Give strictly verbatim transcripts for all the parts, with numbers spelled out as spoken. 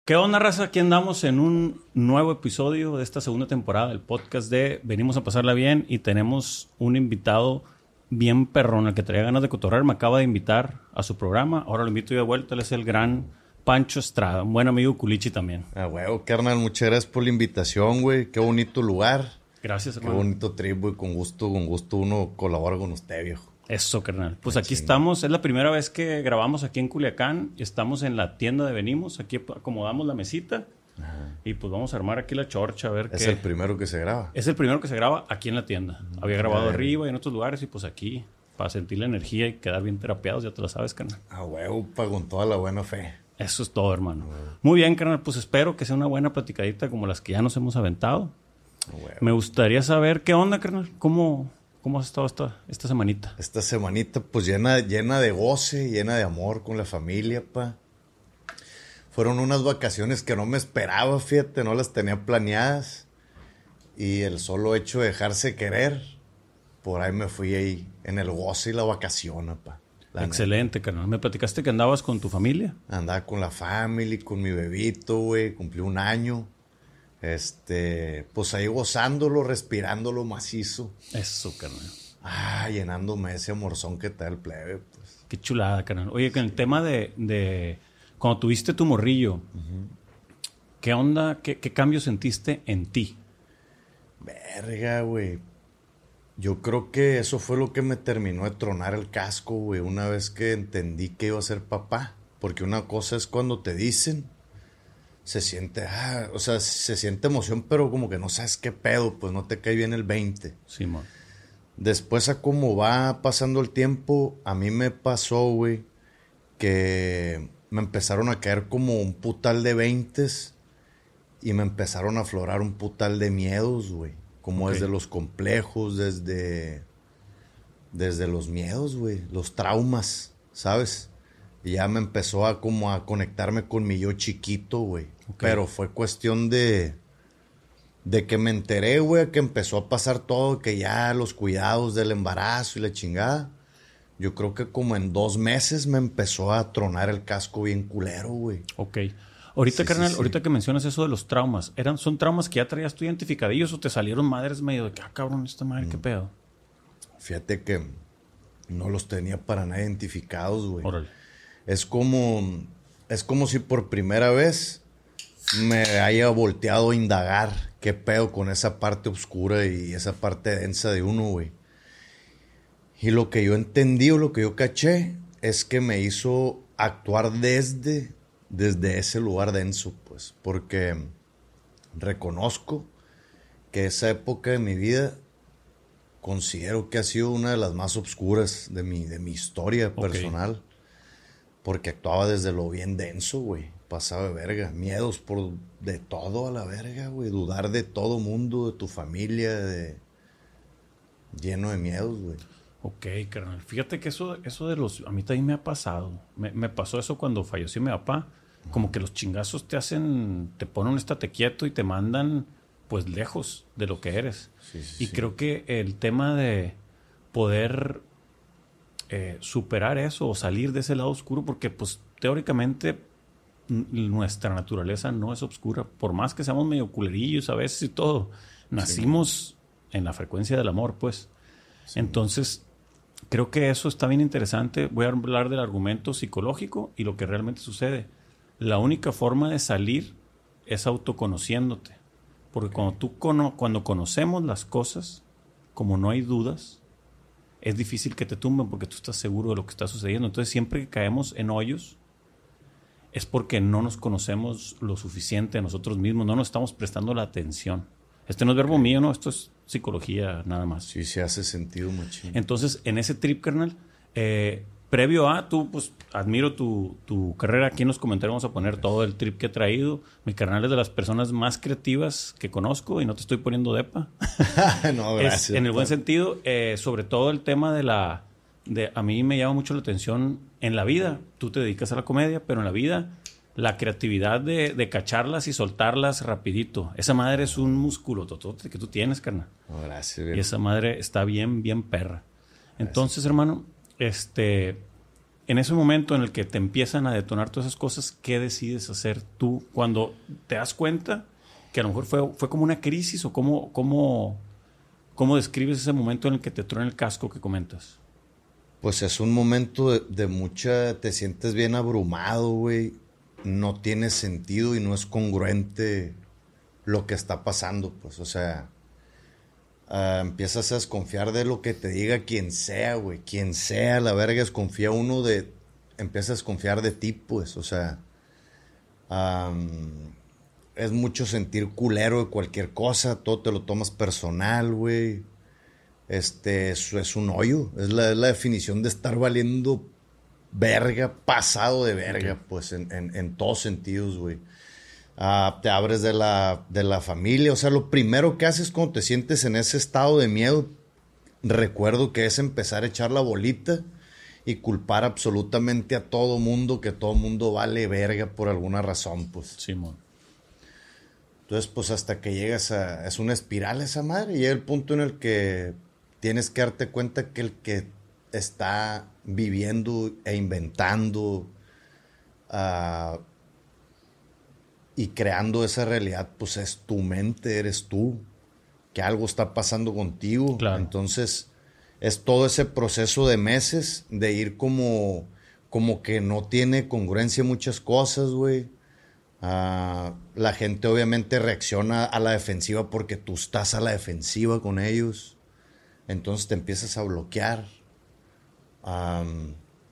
¿Qué onda, raza? Aquí andamos en un nuevo episodio de esta segunda temporada del podcast de Venimos a Pasarla Bien y tenemos un invitado bien perrón, el que traía ganas de cotorrear. Me acaba de invitar a su programa. Ahora lo invito yo de vuelta. Él es el gran Pancho Estrada, un buen amigo culichi también. Ah, huevo, carnal. Muchas gracias por la invitación, güey. Qué bonito lugar. Gracias, hermano. Qué bonito trip, güey. Con gusto, con gusto uno colabora con usted, viejo. Eso, carnal. Pues Qué aquí chingo. estamos. Es la primera vez que grabamos aquí en Culiacán. Estamos en la tienda de Venimos. Aquí acomodamos la mesita. Ajá. Y pues vamos a armar aquí la chorcha a ver Es qué... el primero que se graba. Es el primero que se graba aquí en la tienda. Mm, Había grabado bien. arriba y en otros lugares y pues aquí para sentir la energía y quedar bien terapeados, ya te lo sabes, carnal. Ah, huevo, pa, con toda la buena fe. Eso es todo, hermano. Uh-huh. Muy bien, carnal. Pues espero que sea una buena platicadita como las que ya nos hemos aventado. Ah, huevo. Me gustaría saber qué onda, carnal. ¿Cómo, cómo has estado esta, esta semanita? Esta semanita, pues llena, llena de goce, llena de amor con la familia, pa. Fueron unas vacaciones que no me esperaba, fíjate, no las tenía planeadas. Y el solo hecho de dejarse querer, por ahí me fui ahí en el goce y la vacación, pa. La Excelente, neta. Carnal. Me platicaste que andabas con tu familia. Andaba con la familia, con mi bebito, güey. Cumplí un año. Este, pues ahí gozándolo, respirándolo macizo. Eso, carnal. Ah, llenándome ese amorzón que te da el plebe, pues. Qué chulada, carnal. Oye, con el tema de... de... Cuando tuviste tu morrillo, uh-huh. ¿Qué onda? ¿Qué, qué cambio sentiste en ti? Verga, güey. Yo creo que eso fue lo que me terminó de tronar el casco, güey. Una vez que entendí que iba a ser papá. Porque una cosa es cuando te dicen, se siente, ah, o sea, se siente emoción, pero como que no sabes qué pedo, pues no te cae bien el veinte. Sí, man. Después a cómo va pasando el tiempo, a mí me pasó, güey, que me empezaron a caer como un putal de veintes y me empezaron a aflorar un putal de miedos, güey. Como okay. Desde los complejos, desde, desde los miedos, güey, los traumas, ¿sabes? Y ya me empezó a como a conectarme con mi yo chiquito, güey. Okay. Pero fue cuestión de, de que me enteré, güey, que empezó a pasar todo, que ya los cuidados del embarazo y la chingada. Yo creo que como en dos meses me empezó a tronar el casco bien culero, güey. Ok. Ahorita, sí, carnal, sí, sí. ahorita que mencionas eso de los traumas, ¿eran, ¿son traumas que ya traías tú identificadillos o te salieron madres medio de que, ah, cabrón, esta madre, mm. qué pedo? Fíjate que no los tenía para nada identificados, güey. Órale. Es como, es como si por primera vez me haya volteado a indagar qué pedo con esa parte oscura y esa parte densa de uno, güey. Y lo que yo entendí o lo que yo caché es que me hizo actuar desde, desde ese lugar denso, pues. Porque reconozco que esa época de mi vida considero que ha sido una de las más oscuras de mi, de mi historia okay. personal. Porque actuaba desde lo bien denso, güey. Pasaba de verga. Miedos por de todo a la verga, güey. Dudar de todo mundo, de tu familia, de... lleno de miedos, güey. Ok, carnal. Fíjate que eso, eso de los... A mí también me ha pasado. Me, me pasó eso cuando falleció mi papá. Como que los chingazos te hacen... Te ponen un estate quieto y te mandan, pues, lejos de lo que eres. Sí, sí, y sí. Creo que el tema de poder eh, superar eso o salir de ese lado oscuro, porque, pues, teóricamente n- nuestra naturaleza no es oscura. Por más que seamos medio culerillos a veces y todo. Nacimos sí. en la frecuencia del amor, pues. Sí. Entonces... Creo que eso está bien interesante. Voy a hablar del argumento psicológico y lo que realmente sucede. La única forma de salir es autoconociéndote. Porque cuando, tú cono- cuando conocemos las cosas, como no hay dudas, es difícil que te tumben porque tú estás seguro de lo que está sucediendo. Entonces, siempre que caemos en hoyos, es porque no nos conocemos lo suficiente a nosotros mismos. No nos estamos prestando la atención. Este no es verbo okay. mío, ¿no? Esto es psicología nada más. Sí, se hace sentido, machín. Entonces, en ese trip, carnal, eh, previo a, tú, pues, admiro tu, tu carrera. Aquí en los comentarios vamos a poner Gracias. Todo el trip que he traído. Mi carnal es de las personas más creativas que conozco y no te estoy poniendo depa. No, gracias. Es, en el buen sentido, eh, sobre todo el tema de la... De, a mí me llama mucho la atención en la vida. Tú te dedicas a la comedia, pero en la vida... La creatividad de, de cacharlas y soltarlas rapidito. Esa madre es un músculo totote que tú tienes, carnal. Oh, gracias, bien. Y esa madre está bien, bien perra. Entonces, gracias. Hermano, este, en ese momento en el que te empiezan a detonar todas esas cosas, ¿qué decides hacer tú cuando te das cuenta que a lo mejor fue, fue como una crisis o cómo, cómo, cómo describes ese momento en el que te truena el casco que comentas? Pues es un momento de, de mucha... Te sientes bien abrumado, güey. No tiene sentido y no es congruente lo que está pasando, pues. O sea, uh, empiezas a desconfiar de lo que te diga quien sea, güey. Quien sea, la verga, desconfía uno de... Empiezas a desconfiar de ti, pues. O sea, um, es mucho sentir culero de cualquier cosa. Todo te lo tomas personal, güey. Este, eso es un hoyo. Es la, es la definición de estar valiendo verga, pasado de verga, okay. Pues, en, en, en todos sentidos, güey. Uh, te abres de la, de la familia. O sea, lo primero que haces cuando te sientes en ese estado de miedo, recuerdo que es empezar a echar la bolita y culpar absolutamente a todo mundo, que todo mundo vale verga por alguna razón, pues. Simón. Entonces, pues, hasta que llegas a... Es una espiral esa madre. Y llega el punto en el que tienes que darte cuenta que el que está viviendo e inventando uh, y creando esa realidad, pues es tu mente, eres tú, que algo está pasando contigo. Claro. Entonces es todo ese proceso de meses de ir como, como que no tiene congruencia muchas cosas, güey. Uh, la gente obviamente reacciona a la defensiva porque tú estás a la defensiva con ellos. Entonces te empiezas a bloquear. Um,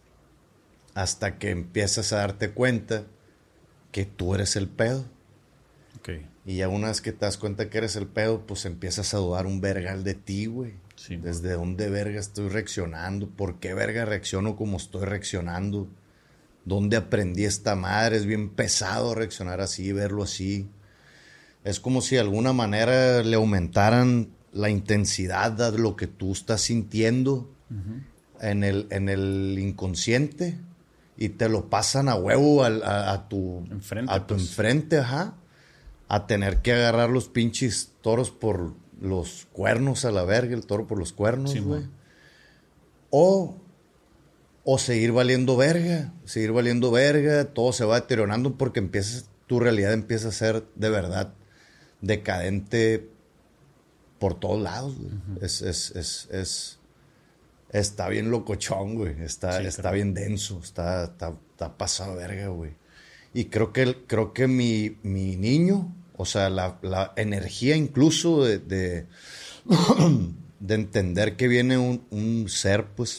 hasta que empiezas a darte cuenta que tú eres el pedo. Okay. Y ya una vez que te das cuenta que eres el pedo, pues empiezas a dudar un vergal de ti, güey. Sí, ¿desde dónde verga estoy reaccionando? ¿Por qué verga reacciono como estoy reaccionando? ¿Dónde aprendí esta madre? Es bien pesado reaccionar así, verlo así. Es como si de alguna manera le aumentaran la intensidad de lo que tú estás sintiendo. Uh-huh. En el, en el inconsciente y te lo pasan a huevo a, a, a tu enfrente, a tu pues. enfrente, ajá, a tener que agarrar los pinches toros por los cuernos a la verga, el toro por los cuernos, sí, güey. O, o seguir valiendo verga, seguir valiendo verga, todo se va deteriorando porque empiezas, tu realidad empieza a ser de verdad decadente por todos lados, güey. Uh-huh. Es, es, es, es Está bien locochón, güey. Está, sí, está claro. bien denso. Está, está, está pasado verga, güey. Y creo que, creo que mi, mi niño, o sea, la, la energía incluso de, de, de entender que viene un, un ser, pues,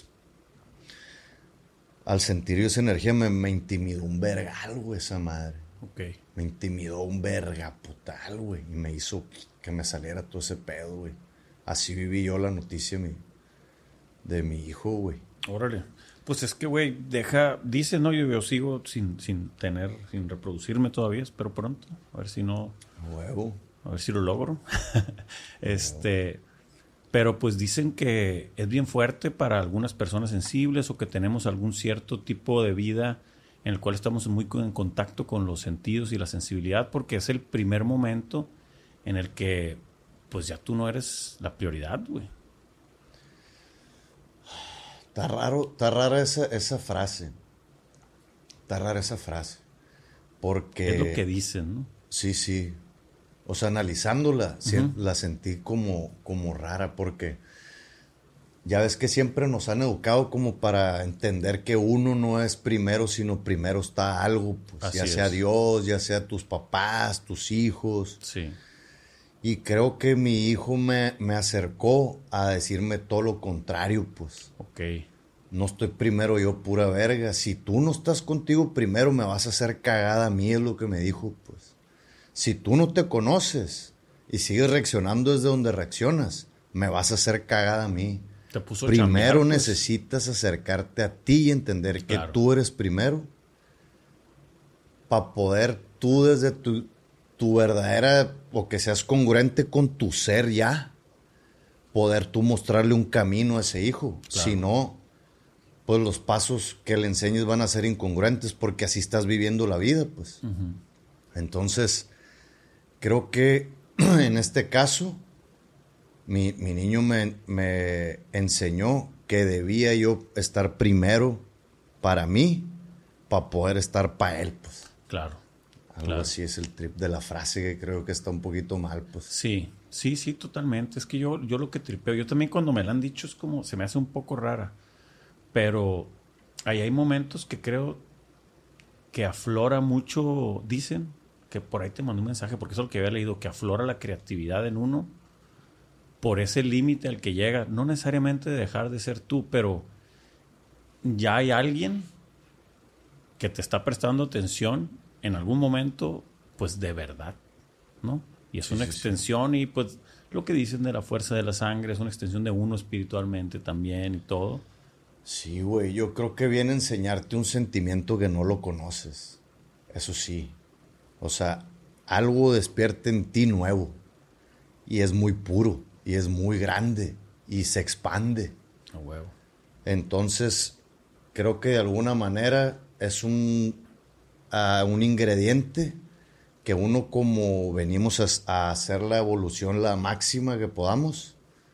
al sentir esa energía me, me intimidó un vergal, güey, esa madre. Ok. Me intimidó un verga putal, güey. Y me hizo que me saliera todo ese pedo, güey. Así viví yo la noticia, mi... de mi hijo, güey. Órale. Pues es que, güey, deja... Dice, ¿no? Yo, yo sigo sin, sin tener... Sin reproducirme todavía. Espero pronto. A ver si no... Huevo. A ver si lo logro. este... Pero pues dicen que es bien fuerte para algunas personas sensibles o que tenemos algún cierto tipo de vida en el cual estamos muy en contacto con los sentidos y la sensibilidad, porque es el primer momento en el que pues ya tú no eres la prioridad, güey. Está raro, está rara esa, esa frase. Está rara esa frase. Porque... Es lo que dicen, ¿no? Sí, sí. O sea, analizándola, Uh-huh. la sentí como, como rara porque ya ves que siempre nos han educado como para entender que uno no es primero, sino primero está algo. Pues, ya sea es. Dios, ya sea tus papás, tus hijos. Sí. Y creo que mi hijo me, me acercó a decirme todo lo contrario, pues. Ok. No estoy primero yo, pura verga. Si tú no estás contigo primero, me vas a hacer cagada a mí, es lo que me dijo, pues. Si tú no te conoces y sigues reaccionando desde donde reaccionas, me vas a hacer cagada a mí. Te puso primero chambear, pues. Necesitas acercarte a ti y entender Claro. que tú eres primero para poder tú desde tu, tu verdadera, o que seas congruente con tu ser ya, poder tú mostrarle un camino a ese hijo. Claro. Si no, pues los pasos que le enseñes van a ser incongruentes porque así estás viviendo la vida, pues. Uh-huh. Entonces, creo que en este caso, mi, mi niño me, me enseñó que debía yo estar primero para mí, para poder estar para él, pues. Claro. Algo claro. así es el trip de la frase que creo que está un poquito mal, pues. Sí, sí, sí, totalmente. Es que yo, yo lo que tripeo, yo también cuando me la han dicho es como, se me hace un poco rara. Pero ahí hay momentos que creo que aflora mucho, dicen, que por ahí te mandé un mensaje, porque eso es lo que había leído, que aflora la creatividad en uno por ese límite al que llega. No necesariamente de dejar de ser tú, pero ya hay alguien que te está prestando atención en algún momento, pues de verdad, ¿no? Y es Sí, una sí, extensión y pues lo que dicen de la fuerza de la sangre es una extensión de uno espiritualmente también y todo. Sí, güey, yo creo que viene a enseñarte un sentimiento que no lo conoces. Eso sí. O sea, algo despierta en ti nuevo. Y es muy puro. Y es muy grande. Y se expande. A huevo. Entonces, creo que de alguna manera es un, uh, un ingrediente que uno, como venimos a, a hacer la evolución la máxima que podamos,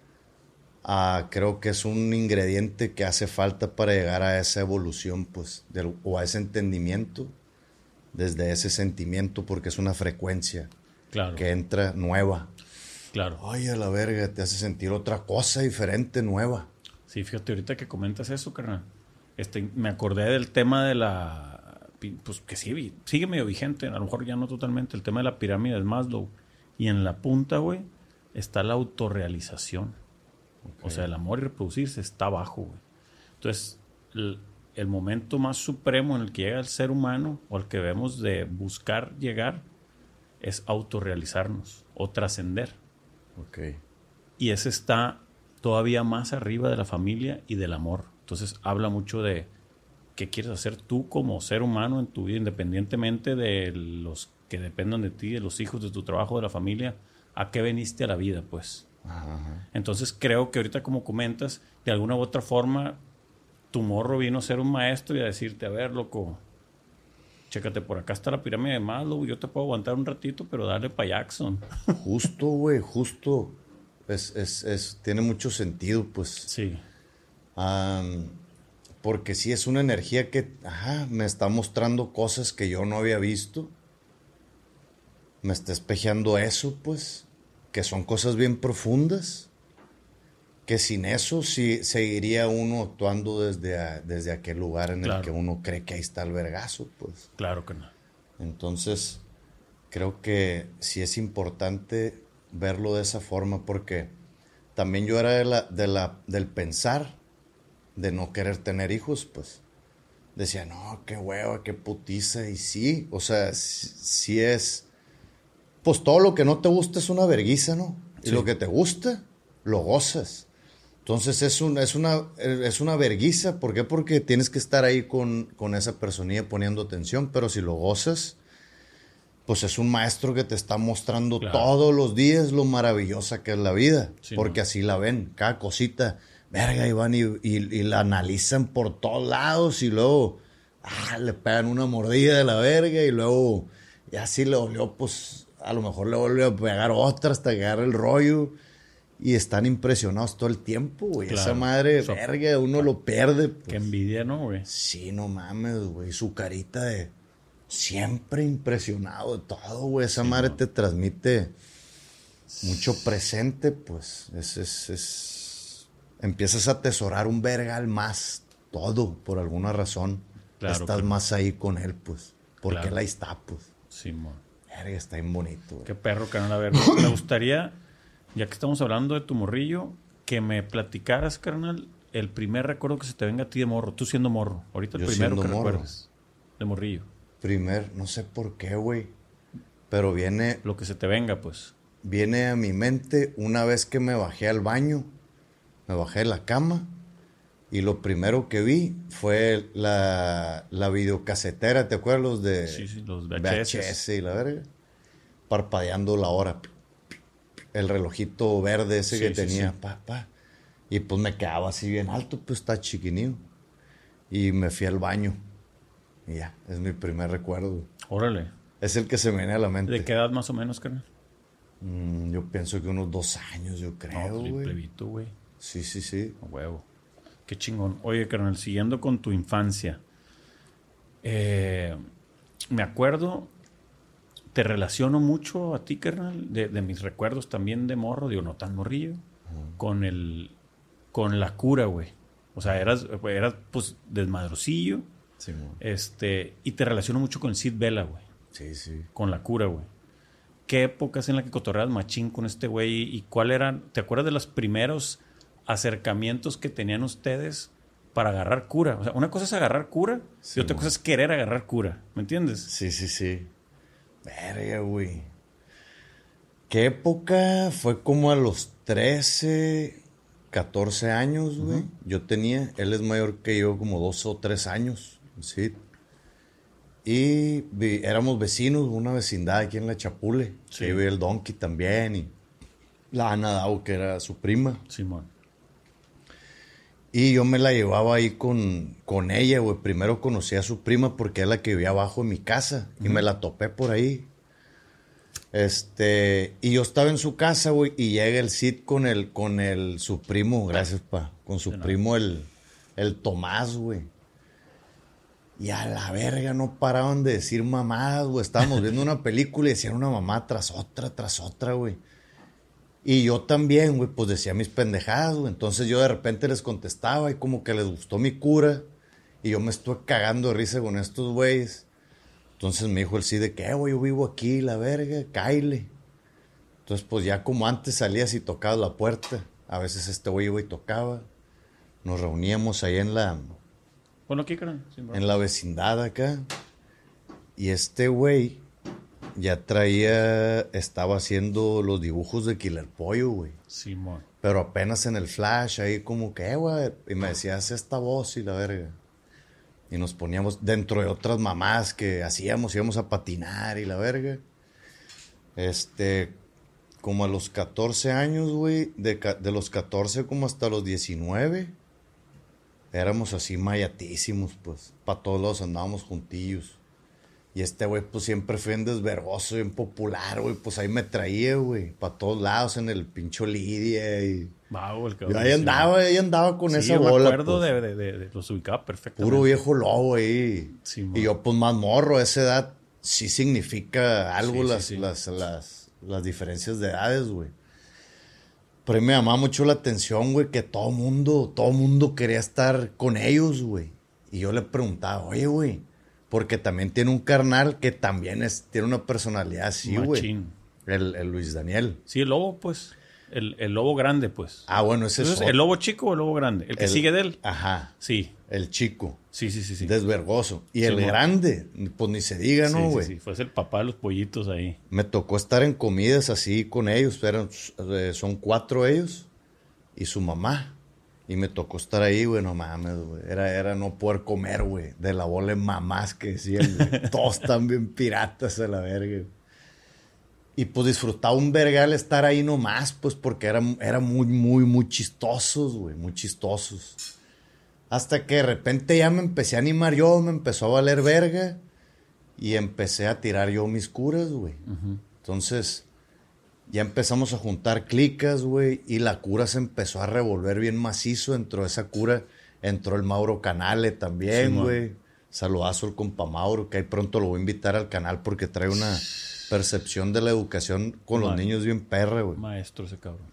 uh, creo que es un ingrediente que hace falta para llegar a esa evolución, pues, del, o a ese entendimiento desde ese sentimiento, porque es una frecuencia Claro. que entra nueva. Claro. Ay, a la verga, te hace sentir otra cosa diferente, nueva. Sí, fíjate, ahorita que comentas eso, carnal, este, me acordé del tema de la, pues que sí, sigue medio vigente, a lo mejor ya no totalmente, el tema de la pirámide de Maslow. Y en la punta, güey, está la autorrealización. Okay. O sea, el amor y reproducirse está abajo, güey. Entonces, el, el momento más supremo en el que llega el ser humano, o al que debemos de buscar llegar, es autorrealizarnos o trascender. Okay. Y ese está todavía más arriba de la familia y del amor. Entonces habla mucho de qué quieres hacer tú como ser humano en tu vida, independientemente de los que dependan de ti, de los hijos, de tu trabajo, de la familia, a qué veniste a la vida, pues. Ajá. Entonces creo que ahorita, como comentas, de alguna u otra forma, tu morro vino a ser un maestro y a decirte, a ver, loco, chécate, por acá está la pirámide de Maslow, yo te puedo aguantar un ratito, pero dale pa' Jackson. Justo, güey, justo. Es, es, es, tiene mucho sentido, pues. Sí. Um, porque sí es una energía que, ajá, me está mostrando cosas que yo no había visto. Me está espejeando eso, pues. Que son cosas bien profundas. Que sin eso sí seguiría uno actuando desde, a, desde aquel lugar en claro. el que uno cree que ahí está el vergazo, pues. Claro que no. Entonces, creo que sí es importante verlo de esa forma, porque también yo era de la, de la, del pensar de no querer tener hijos, pues. Decía, no, qué hueva, qué putiza. Y sí, o sea, sí, sí es... Pues todo lo que no te gusta es una verguiza, ¿no? Y sí. Lo que te gusta, lo gozas. Entonces es, un, es, una, es una verguiza. ¿Por qué? Porque tienes que estar ahí con, con esa personilla poniendo atención. Pero si lo gozas, pues es un maestro que te está mostrando claro. todos los días lo maravillosa que es la vida. Sí, porque ¿no? así la ven. Cada cosita, verga, y van y, y, y la analizan por todos lados. Y luego ah, le pegan una mordida de la verga. Y luego ya sí le volvió, pues a lo mejor le volvió a pegar otra hasta que agarre el rollo. Y están impresionados todo el tiempo, güey. Claro. Esa madre, so, verga, uno claro. lo pierde. Pues. Qué envidia, ¿no, güey? Sí, no mames, güey. Su carita de siempre impresionado de todo, güey. Esa sí, madre no. te transmite mucho presente, pues. Es, es, es... Empiezas a atesorar un vergal más todo, por alguna razón. Claro, Estás claro. más ahí con él, pues. Porque claro. él ahí está, pues. Sí, man. Verga, está bien bonito, güey. Qué perro, canal. A ver, me gustaría... Ya que estamos hablando de tu morrillo, que me platicaras, carnal, el primer recuerdo que se te venga a ti de morro. Tú siendo morro. Ahorita el Yo primero que morro. recuerdes de morrillo. Primer, no sé por qué, güey. Pero viene... Lo que se te venga, pues. Viene a mi mente una vez que me bajé al baño. Me bajé de la cama. Y lo primero que vi fue la, la videocasetera, ¿te acuerdas? Los de... Sí, sí, los V H S. V H S y la verga. Parpadeando la hora. El relojito verde ese sí, que sí, tenía, sí. Pa, pa. Y pues me quedaba así bien alto, pues está chiquinillo. Y me fui al baño. Y ya, es mi primer recuerdo. Órale. Es el que se me viene a la mente. ¿De qué edad más o menos, carnal? Mm, yo pienso que unos dos años, yo creo, güey. No, plebito, güey. Sí, sí, sí. A huevo. Qué chingón. Oye, carnal, siguiendo con tu infancia. Eh, me acuerdo, te relaciono mucho a ti, carnal, de, de mis recuerdos también de morro, digo, no tan morrillo, uh-huh. con el, con la cura, güey. O sea, eras, eras pues, desmadrocillo. Sí, este, y te relaciono mucho con el Cid Vela, güey. Sí, sí. Con la cura, güey. ¿Qué épocas en la que cotorreabas machín con este güey? ¿Y cuál eran? ¿Te acuerdas de los primeros acercamientos que tenían ustedes para agarrar cura? O sea, una cosa es agarrar cura sí, y otra cosa es querer agarrar cura. ¿Me entiendes? Sí, sí, sí. Verga, güey. ¿Qué época? Fue como a los trece, catorce años, güey. Uh-huh. Yo tenía, él es mayor que yo, como dos o tres años, sí. Y vi, éramos vecinos, una vecindad aquí en La Chapule. Sí. Que vive el Donkey también. Y la Ana Dao, que era su prima. Simón. Y yo me la llevaba ahí con, con ella, güey. Primero conocí a su prima porque es la que vivía abajo en mi casa. Uh-huh. Y me la topé por ahí. Este... Y yo estaba en su casa, güey. Y llega el Cid con el... Con el... Su primo, gracias, pa. Con su primo, el... El Tomás, güey. Y a la verga no paraban de decir mamadas, güey. Estábamos viendo una película y decían una mamá tras otra, tras otra, güey. Y yo también, güey, pues decía mis pendejadas, güey. Entonces yo de repente les contestaba y como que les gustó mi cura. Y yo me estuve cagando de risa con estos güeyes. Entonces me dijo el sí de que, eh, güey, yo vivo aquí, la verga, cáile. Entonces pues ya como antes salías y tocabas la puerta. A veces este güey iba y tocaba. Nos reuníamos ahí en la... Bueno, ¿qué creen? Sí, en la vecindad acá. Y este güey ya traía, estaba haciendo los dibujos de Killer Pollo, güey. Simón. Sí, pero apenas en el flash, ahí como que, eh, güey. Y me decía, haz esta voz y la verga. Y nos poníamos dentro de otras mamás que hacíamos, íbamos a patinar y la verga. Este, como a los catorce años, güey, de, de los catorce como hasta los diecinueve... Éramos así mayatísimos, pues. Para todos lados andábamos juntillos. Y este güey, pues, siempre fue un desvergoso, bien popular, güey. Pues ahí me traía, güey. Para todos lados, en el pincho Lidia y... Wow, el cabrón. Yo ahí andaba, ahí andaba con sí, esa yo bola, me acuerdo pues. de, de, de, de... Los ubicaba perfectamente. Puro viejo lobo ahí. Sí, y yo, pues, más morro. A esa edad sí significa algo sí, las, sí, sí. Las, las, las diferencias de edades, güey. Pero a mí me llamaba mucho la atención, güey, que todo mundo, todo mundo quería estar con ellos, güey. Y yo le preguntaba, oye, güey, porque también tiene un carnal que también es, tiene una personalidad así, güey. El, el Luis Daniel. Sí, el lobo, pues. El, el lobo grande, pues. Ah, bueno, ese Entonces, es... ¿el lobo chico o el lobo grande? ¿El que el, sigue de él? Ajá. Sí. El chico. Sí, sí, sí. sí. Desvergoso. Y sí, el bueno. grande, pues ni se diga, ¿no, güey? Sí, sí, sí. Fue el papá de los pollitos ahí. Me tocó estar en comidas así con ellos. Eran, eh, son cuatro ellos y su mamá. Y me tocó estar ahí, güey, no mames, güey. Era, era no poder comer, güey. De la bola de mamás que decían, güey. Todos están bien piratas a la verga. Y pues disfrutaba un vergal estar ahí nomás, pues porque eran era muy, muy, muy chistosos, güey. Muy chistosos. Hasta que de repente ya me empecé a animar yo, me empezó a valer verga. Y empecé a tirar yo mis curas, güey. Uh-huh. Entonces, ya empezamos a juntar clicas, güey. Y la cura se empezó a revolver bien macizo. Dentro de esa cura entró el Mauro Canale también, güey. Sí, saludazo al compa Mauro, que ahí pronto lo voy a invitar al canal porque trae una percepción de la educación con Ma- los niños bien perra, güey. Maestro ese cabrón.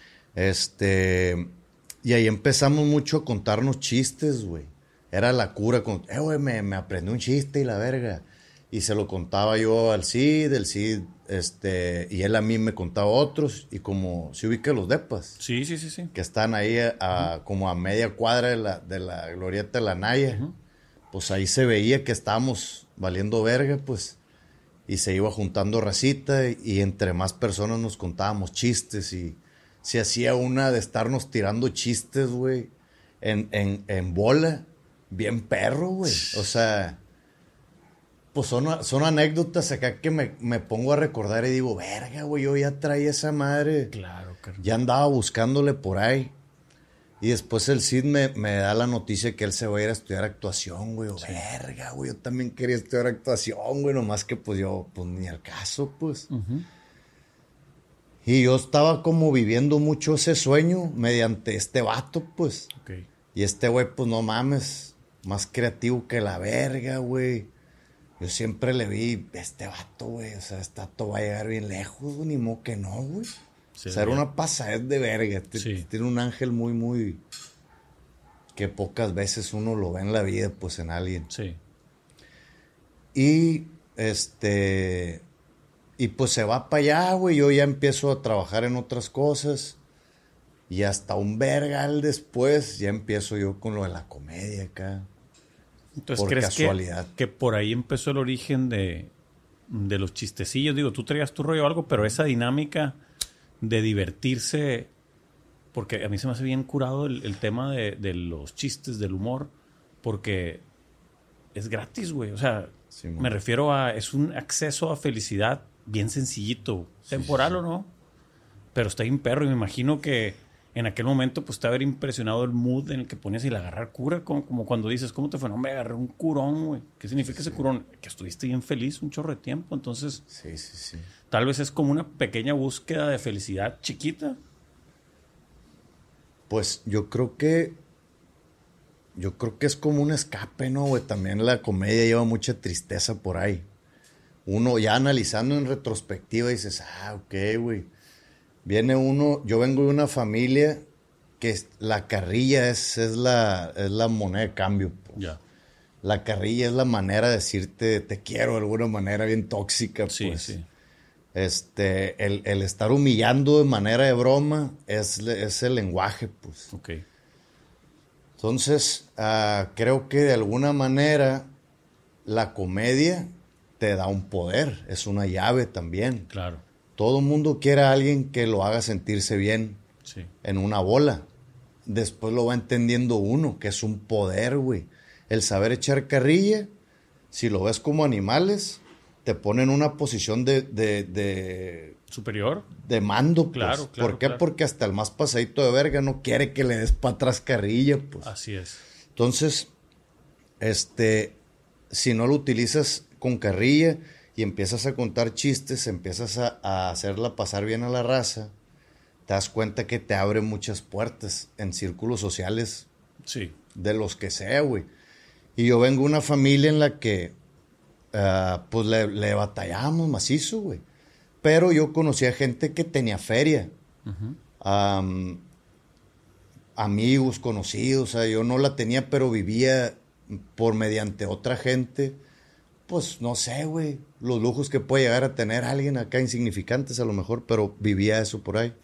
Este... Y ahí empezamos mucho a contarnos chistes, güey. Era la cura con... Eh, güey, me, me aprendí un chiste y la verga. Y se lo contaba yo al Cid, el Cid, este... Y él a mí me contaba otros. Y como... ¿Se ubica los depas? Sí, sí, sí, sí. Que están ahí a, a, uh-huh. como a media cuadra de la, de la glorieta de la Naya. Uh-huh. Pues ahí se veía que estábamos valiendo verga, pues. Y se iba juntando racita. Y, y entre más personas nos contábamos chistes y... Se hacía una de estarnos tirando chistes, güey, en, en, en bola, bien perro, güey. O sea, pues son, son anécdotas acá que me, me pongo a recordar y digo, verga, güey, yo ya traía esa madre. Claro, carnal. Ya andaba buscándole por ahí. Y después el Cid me, me da la noticia que él se va a ir a estudiar actuación, güey. Sí. Verga, güey, yo también quería estudiar actuación, güey, nomás que pues yo, pues ni al caso, pues. Uh-huh. Y yo estaba como viviendo mucho ese sueño mediante este vato, pues. Okay. Y este güey, pues no mames, más creativo que la verga, güey. Yo siempre le vi, este vato, güey, o sea, este vato va a llegar bien lejos, güey, ni modo que no, güey. Sí, o sea, era una pasadez de verga. Sí. Tiene un ángel muy, muy... que pocas veces uno lo ve en la vida, pues, en alguien. Sí. Y, este... y pues se va para allá, güey. Yo ya empiezo a trabajar en otras cosas. Y hasta un vergal después ya empiezo yo con lo de la comedia acá. Entonces, por ¿crees casualidad. Que, que por ahí empezó el origen de, de los chistecillos? Digo, tú traías tu rollo o algo, pero esa dinámica de divertirse, porque a mí se me hace bien curado el, el tema de, de los chistes, del humor, porque es gratis, güey. O sea, sí, me refiero a, es un acceso a felicidad bien sencillito, sí, temporal sí, sí. o no, pero está bien perro y me imagino que en aquel momento, pues, te haber impresionado el mood en el que ponías y el agarrar cura, como, como cuando dices, ¿cómo te fue? No, me agarré un curón, güey. ¿Qué significa sí. ese curón? Que estuviste bien feliz un chorro de tiempo, entonces... Sí, sí, sí. Tal vez es como una pequeña búsqueda de felicidad chiquita. Pues, yo creo que... Yo creo que es como un escape, ¿no, güey? También la comedia lleva mucha tristeza por ahí. Uno ya analizando en retrospectiva dices, ah, ok, güey. Viene uno, yo vengo de una familia que la carrilla es, es, la, es la moneda de cambio. Pues. Ya. La carrilla es la manera de decirte te quiero de alguna manera bien tóxica. Sí, pues. sí. Este, el, el estar humillando de manera de broma es, es el lenguaje, pues. Ok. Entonces, uh, creo que de alguna manera la comedia te da un poder, es una llave también. Claro. Todo el mundo quiere a alguien que lo haga sentirse bien sí. en una bola. Después lo va entendiendo uno, que es un poder, güey. El saber echar carrilla, si lo ves como animales, te pone en una posición de... de, de superior. De mando, pues. Claro, claro. ¿Por qué? Claro. Porque hasta el más pasadito de verga no quiere que le des para atrás carrilla, pues. Así es. Entonces, este, si no lo utilizas con carrilla... y empiezas a contar chistes, empiezas a, a hacerla pasar bien a la raza, te das cuenta que te abre muchas puertas en círculos sociales. Sí. De los que sea, güey. Y yo vengo de una familia en la que, uh, pues, le, le batallamos macizo, güey. Pero yo conocía gente que tenía feria. Uh-huh. Um, amigos, conocidos, o sea, yo no la tenía, pero vivía por mediante otra gente. Pues, no sé, güey, los lujos que puede llegar a tener alguien acá, insignificantes a lo mejor, pero vivía eso por ahí.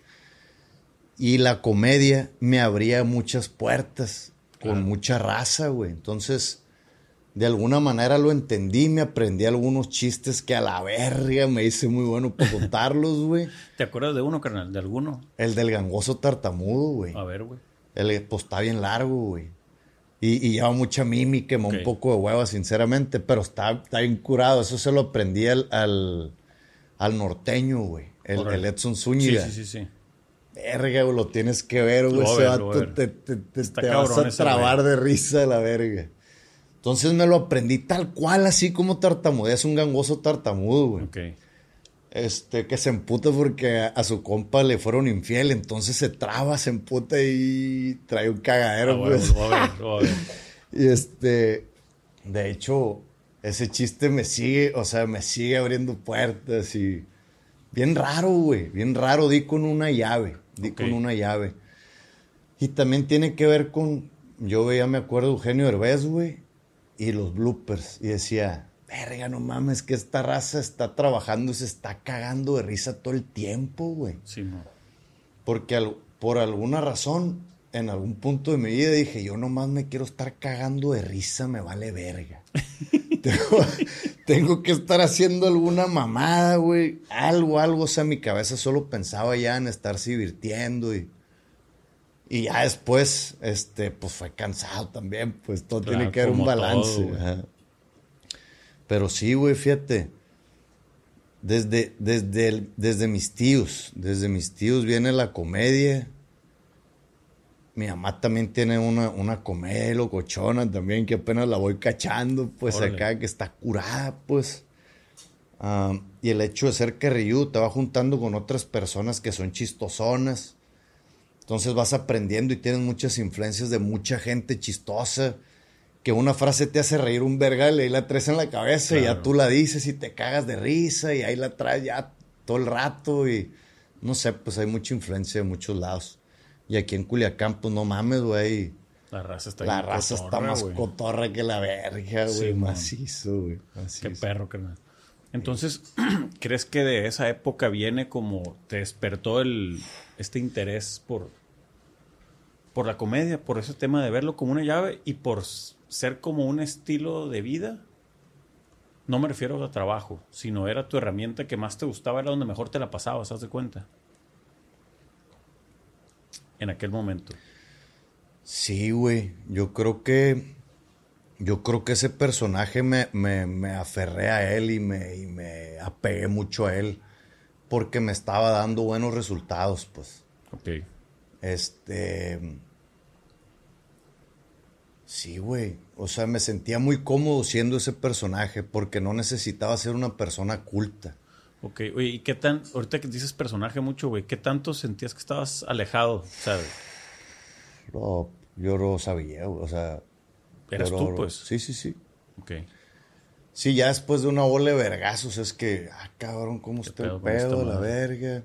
Y la comedia me abría muchas puertas, con claro. mucha raza, güey. Entonces, de alguna manera lo entendí, me aprendí algunos chistes que a la verga me hice muy bueno por contarlos, güey. ¿Te acuerdas de uno, carnal? ¿De alguno? El del gangoso tartamudo, güey. A ver, güey. El, pues, está bien largo, güey. Y, y lleva mucha mímica, okay. un poco de hueva, sinceramente, pero está, está bien curado. Eso se lo aprendí al, al, al norteño, güey. El, el Edson Zúñiga. Sí, sí, sí, sí. Verga, güey, lo tienes que ver, güey. Ese vato te, te, te, te vas a trabar de risa de la verga. Entonces me lo aprendí tal cual, así como tartamudea. Es un gangoso tartamudo, güey. Ok. Este, que se emputa porque a, a su compa le fueron infiel, entonces se traba, se emputa y trae un cagadero, ah, pues. Bueno, a ver, a ver. Y este, de hecho, ese chiste me sigue, o sea, me sigue abriendo puertas y... Bien raro, güey, bien raro, di con una llave, di okay. con una llave. Y también tiene que ver con, yo veía, me acuerdo, Eugenio Derbez, güey, y los bloopers, y decía... Verga, no mames, que esta raza está trabajando y se está cagando de risa todo el tiempo, güey. Sí, no. Porque al, por alguna razón, en algún punto de mi vida dije, yo nomás me quiero estar cagando de risa, me vale verga. tengo, tengo que estar haciendo alguna mamada, güey. Algo, algo, o sea, mi cabeza solo pensaba ya en estarse divirtiendo y... Y ya después, este, pues fue cansado también, pues todo claro, tiene que haber un balance. Todo, pero sí, güey, fíjate, desde, desde, el, desde mis tíos, desde mis tíos viene la comedia. Mi mamá también tiene una, una comedia locochona también, que apenas la voy cachando, pues Órale. acá, que está curada, pues. Um, y el hecho de ser carrilludo te va juntando con otras personas que son chistosonas. Entonces vas aprendiendo y tienes muchas influencias de mucha gente chistosa. que una frase te hace reír un vergal y ahí la traes en la cabeza claro. y ya tú la dices y te cagas de risa y ahí la traes ya todo el rato y no sé, pues hay mucha influencia de muchos lados. Y aquí en Culiacán, pues no mames, güey. La raza está La raza cotorra, está más wey. cotorra que la verga, güey. Sí, macizo, güey. Qué perro, carnal. Entonces, ¿crees que de esa época viene como te despertó el este interés por, por la comedia, por ese tema de verlo como una llave y por ser como un estilo de vida? No me refiero a trabajo, sino era tu herramienta que más te gustaba, era donde mejor te la pasabas, ¿haz de cuenta? En aquel momento. Sí, güey. Yo creo que... Yo creo que ese personaje me, me, me aferré a él y me, y me apegué mucho a él porque me estaba dando buenos resultados, pues. Ok. Este... Sí, güey. O sea, me sentía muy cómodo siendo ese personaje porque no necesitaba ser una persona culta. Ok. Oye, ¿y qué tan... Ahorita que dices personaje mucho, güey, ¿qué tanto sentías que estabas alejado? O sea... No, yo lo sabía, güey. O sea... ¿Eras Pero, tú, pues? Sí, sí, sí. Ok. Sí, ya después de una bola de vergazos es que, ah, cabrón, ¿cómo está el pedo, la verga?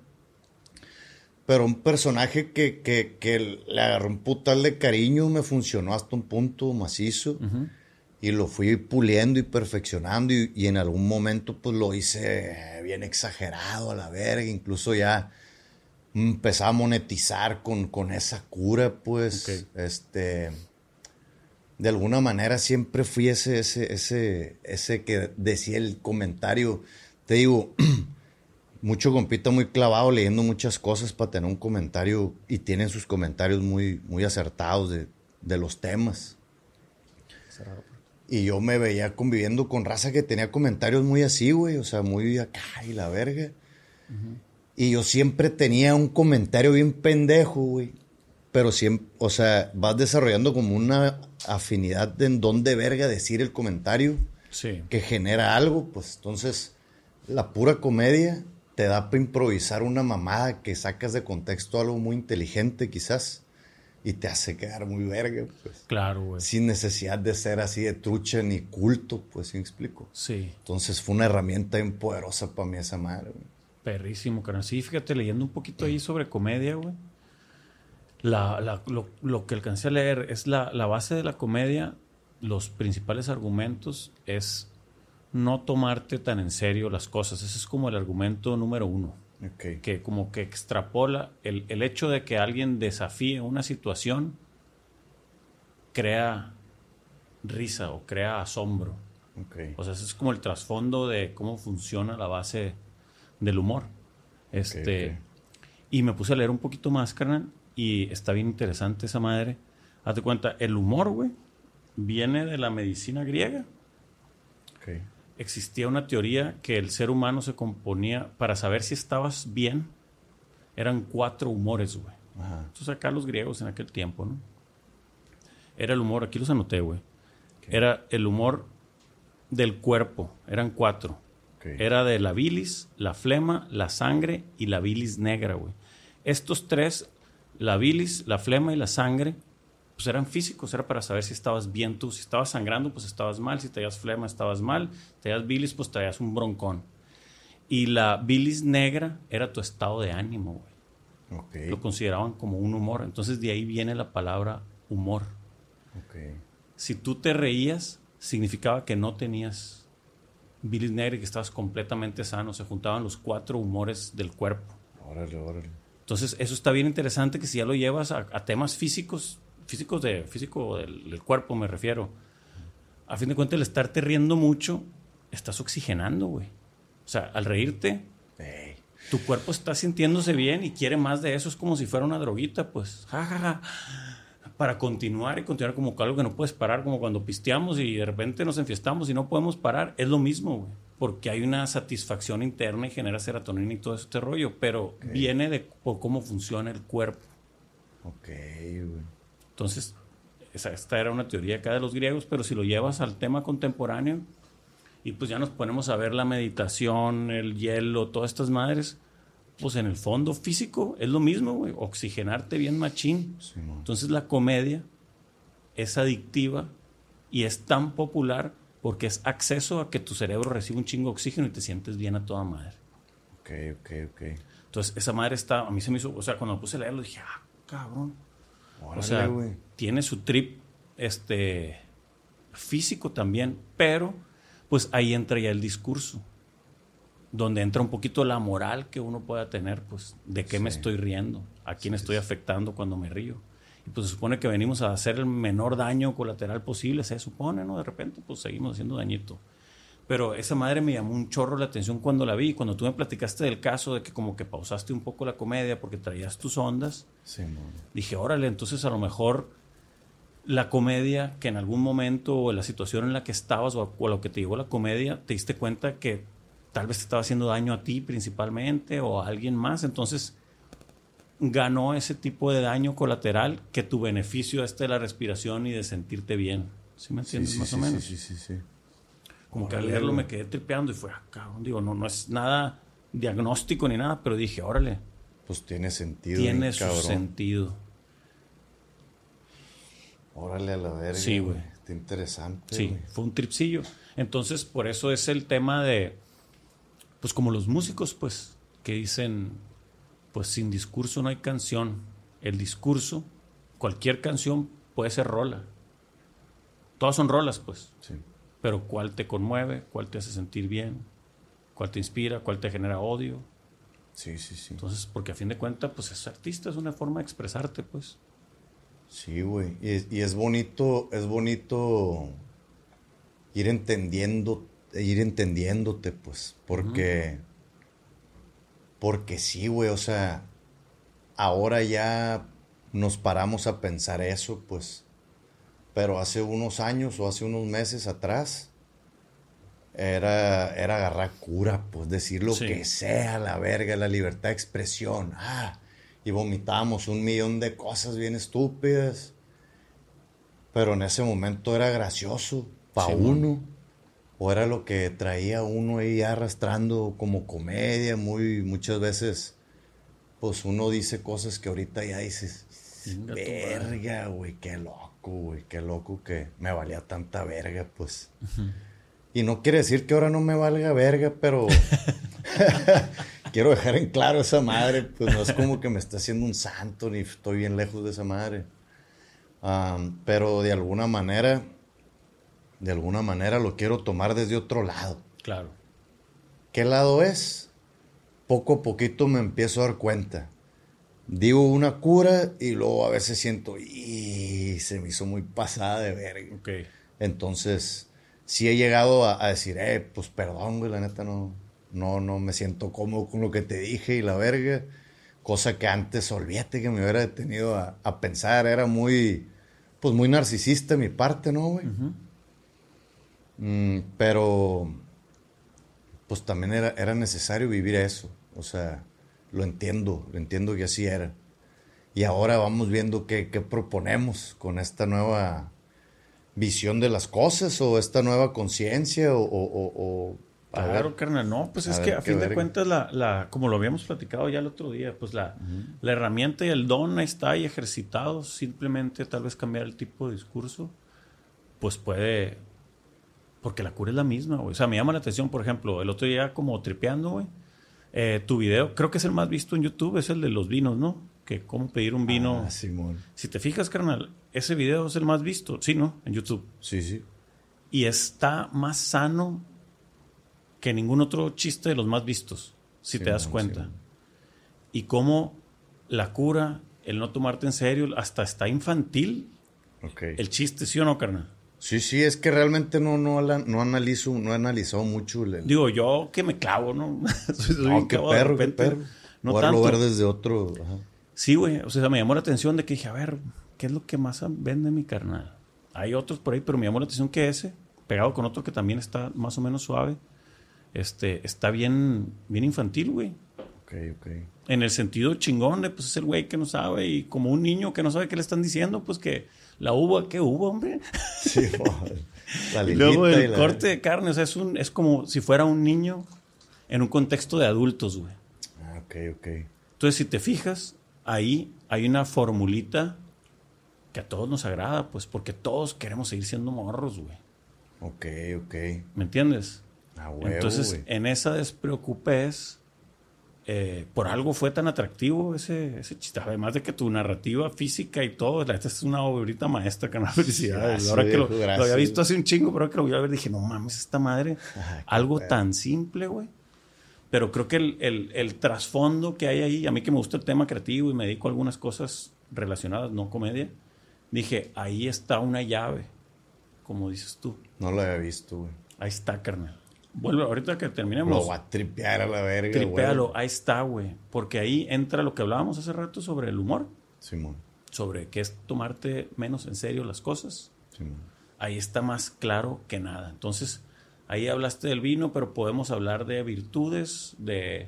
Pero un personaje que, que, que le agarró un putal de cariño me funcionó hasta un punto macizo. Uh-huh. Y lo fui puliendo y perfeccionando y, y en algún momento pues lo hice bien exagerado a la verga. Incluso ya empezaba a monetizar con, con esa cura, pues. Okay. Este... De alguna manera siempre fui ese, ese, ese, ese que decía el comentario. Te digo, mucho compita muy clavado leyendo muchas cosas para tener un comentario y tienen sus comentarios muy, muy acertados de, de los temas. Y yo me veía conviviendo con raza que tenía comentarios muy así, güey, o sea, muy acá y la verga. Uh-huh. Y yo siempre tenía un comentario bien pendejo, güey. Pero siempre, o sea, vas desarrollando como una afinidad de en dónde verga decir el comentario sí. que genera algo, pues entonces la pura comedia te da para improvisar una mamada que sacas de contexto algo muy inteligente quizás y te hace quedar muy verga, pues. Claro, güey. Sin necesidad de ser así de trucha ni culto, pues, ¿sí me explico? Sí. Entonces fue una herramienta bien poderosa para mí esa madre, güey. Perrísimo, carnal. Sí, fíjate, leyendo un poquito ahí sobre comedia, güey. La, la, lo, lo que alcancé a leer es la, la base de la comedia, los principales argumentos es no tomarte tan en serio las cosas. Ese es como el argumento número uno. Okay. Que como que extrapola el, el hecho de que alguien desafíe una situación, crea risa o crea asombro. Okay. O sea, ese es como el trasfondo de cómo funciona la base del humor. Este, okay, okay. Y me puse a leer un poquito más, carnal. Y está bien interesante esa madre. Hazte cuenta, el humor, güey, viene de la medicina griega. Okay. Existía una teoría que el ser humano se componía, para saber si estabas bien, eran cuatro humores, güey. Entonces acá los griegos en aquel tiempo, ¿no? Era el humor, aquí los anoté, güey. Okay. Era el humor del cuerpo, eran cuatro. Okay. Era de la bilis, la flema, la sangre y la bilis negra, güey. Estos tres... La bilis, la flema y la sangre, pues eran físicos, era para saber si estabas bien tú. Si estabas sangrando, pues estabas mal. Si traías flema, estabas mal. Traías bilis, pues traías un broncón. Y la bilis negra era tu estado de ánimo, güey. Okay. Lo consideraban como un humor. Entonces de ahí viene la palabra humor. Okay. Si tú te reías, significaba que no tenías bilis negra y que estabas completamente sano. Se juntaban los cuatro humores del cuerpo. Órale, órale. Entonces, eso está bien interesante que si ya lo llevas a, a temas físicos, físicos de, físico del, del cuerpo me refiero, a fin de cuentas el estarte riendo mucho, estás oxigenando, güey. O sea, al reírte, hey. Tu cuerpo está sintiéndose bien y quiere más de eso, es como si fuera una droguita, pues, ja, ja, ja, para continuar y continuar como algo que no puedes parar, como cuando pisteamos y de repente nos enfiestamos y no podemos parar, es lo mismo, güey. Porque hay una satisfacción interna y genera serotonina y todo este rollo, pero okay. Viene de por cómo funciona el cuerpo. Ok, güey. Entonces, esa, esta era una teoría acá de los griegos, pero si lo llevas al tema contemporáneo y pues ya nos ponemos a ver la meditación, el hielo, todas estas madres, pues en el fondo físico es lo mismo, güey, oxigenarte bien machín. Sí, entonces la comedia es adictiva Y es tan popular porque es acceso a que tu cerebro reciba un chingo de oxígeno y te sientes bien a toda madre. Ok, ok, ok. Entonces, esa madre está... A mí se me hizo... O sea, cuando me puse a leerlo, dije, ah, cabrón. Órale, o sea, güey. tiene su trip este, físico también, pero pues ahí entra ya el discurso, donde entra un poquito la moral que uno pueda tener, pues, de qué Sí. me estoy riendo, a quién Sí, estoy sí. afectando cuando me río. Y pues se supone que venimos a hacer el menor daño colateral posible, se supone, ¿no? De repente, pues seguimos haciendo dañito. Pero esa madre me llamó un chorro la atención cuando la vi. Cuando tú me platicaste del caso de que como que pausaste un poco la comedia porque traías tus ondas, Sí, mon. dije, órale, entonces a lo mejor la comedia, que en algún momento o en la situación en la que estabas o a, o a lo que te llevó la comedia, te diste cuenta que tal vez te estaba haciendo daño a ti principalmente o a alguien más. Entonces ganó ese tipo de daño colateral que tu beneficio este de la respiración y de sentirte bien. ¿Sí me entiendes? Sí, sí, más sí, o menos. Sí, sí, sí, sí. Como que al Órale, leerlo güey. me quedé tripeando y fue, ah, cabrón, digo, no, no es nada diagnóstico ni nada, pero dije, órale, Pues tiene sentido. tiene bien su cabrón. sentido. Órale a la verga. Sí, güey. Está interesante. Sí, güey. fue un tripsillo. Entonces, por eso es el tema de, pues como los músicos, pues, que dicen, pues sin discurso no hay canción. El discurso, cualquier canción puede ser rola. Todas son rolas, pues. Sí. Pero cuál te conmueve, cuál te hace sentir bien, cuál te inspira, cuál te genera odio. Sí, sí, sí. Entonces, porque a fin de cuentas, pues es artista, es una forma de expresarte, pues. Sí, güey. Y, es- y es bonito, es bonito ir entendiendo, ir entendiéndote, pues. Porque, porque sí, güey. O sea, ahora ya nos paramos a pensar eso, pues. Pero hace unos años o hace unos meses atrás era, era agarrar cura, pues decir lo Sí. que sea, la verga, la libertad de expresión. Ah, y vomitábamos un millón de cosas bien estúpidas. Pero en ese momento era gracioso para Sí, man. uno. O era lo que traía uno ahí arrastrando como comedia. Muy, muchas veces, pues uno dice cosas que ahorita ya dices, Chinga tu madre. verga, güey, qué loco, güey, qué loco que me valía tanta verga, pues. Y no quiere decir que ahora no me valga verga, pero quiero dejar en claro esa madre, pues no es como que me está haciendo un santo ni estoy bien lejos de esa madre. Um, pero de alguna manera, de alguna manera lo quiero tomar desde otro lado. Claro. ¿Qué lado es? Poco a poquito me empiezo a dar cuenta. Digo una cura y luego a veces siento, y se me hizo muy pasada de verga. Ok. Entonces, sí he llegado a, a decir, eh, pues perdón, güey, la neta no, no, no me siento cómodo con lo que te dije y la verga. Cosa que antes, olvídate que me hubiera detenido a, a pensar, era muy, pues muy narcisista de mi parte, ¿no, güey? Ujú. Mm, pero, pues también era, era necesario vivir eso. O sea, lo entiendo, lo entiendo que así era. Y ahora vamos viendo qué, qué proponemos con esta nueva visión de las cosas o esta nueva conciencia o, o, o- o- a Claro, ver. carnal, no, pues A es ver que a qué fin de verga. cuentas, la, la, como lo habíamos platicado ya el otro día, pues la, la herramienta y el don ahí está y ejercitado, simplemente tal vez cambiar el tipo de discurso, pues puede, porque la cura es la misma, güey. O sea, me llama la atención, por ejemplo, el otro día como tripeando, güey, eh, tu video, creo que es el más visto en YouTube, es el de los vinos, ¿no? Que cómo pedir un vino. Ah, Simón. Si te fijas, carnal, ese video es el más visto, sí, ¿no? En YouTube. Sí, sí. Y está más sano que ningún otro chiste de los más vistos, si Sí, te das man, cuenta. sí, man. Y cómo la cura, el no tomarte en serio, hasta está infantil Ok. el chiste, ¿sí o no, carnal? Sí, sí, es que realmente no, no, ala- no analizo, no he analizado mucho el... Digo, yo que me clavo, ¿no? Soy- soy no, bien qué clavo de perro, qué repente. perro. No Poderlo tanto. ver desde otro... Ajá. Sí, güey. O sea, me llamó la atención de que dije, a ver, ¿qué es lo que más vende mi carnal? Hay otros por ahí, pero me llamó la atención que ese, pegado con otro que también está más o menos suave, este, está bien, bien infantil, güey. Ok, ok. En el sentido chingón de, pues es el güey que no sabe y como un niño que no sabe qué le están diciendo, pues que la uva, ¿qué uva, hombre? Sí, joder. La Y luego lilita el y la- corte de carne, o sea, es, un, es como si fuera un niño en un contexto de adultos, güey. Ah, ok, ok. Entonces, si te fijas, ahí hay una formulita que a todos nos agrada, pues, porque todos queremos seguir siendo morros, güey. Ok, ok. ¿Me entiendes? Ah, huevo, Entonces, güey. en esa despreocupez, eh, por algo fue tan atractivo ese, ese chiste. Además de que tu narrativa física y todo, la esta es una obrita maestra, canal. Felicidades. Gracias, Ahora que lo, viejo, lo había visto hace un chingo, pero ahora que lo voy a ver, dije, no mames, esta madre, Ay, algo pedo. tan simple, güey. Pero creo que el, el, el trasfondo que hay ahí, a mí que me gusta el tema creativo y me dedico a algunas cosas relacionadas, no comedia, dije, ahí está una llave, como dices tú. No lo había visto, güey. Ahí está, carnal. Vuelve, ahorita que terminemos. Lo voy a tripear a la verga, Tripéalo, güey. ahí está, güey. Porque ahí entra lo que hablábamos hace rato sobre el humor, Simón, sobre qué es tomarte menos en serio las cosas. Simón. Ahí está más claro que nada. Entonces, ahí hablaste del vino, pero podemos hablar de virtudes, de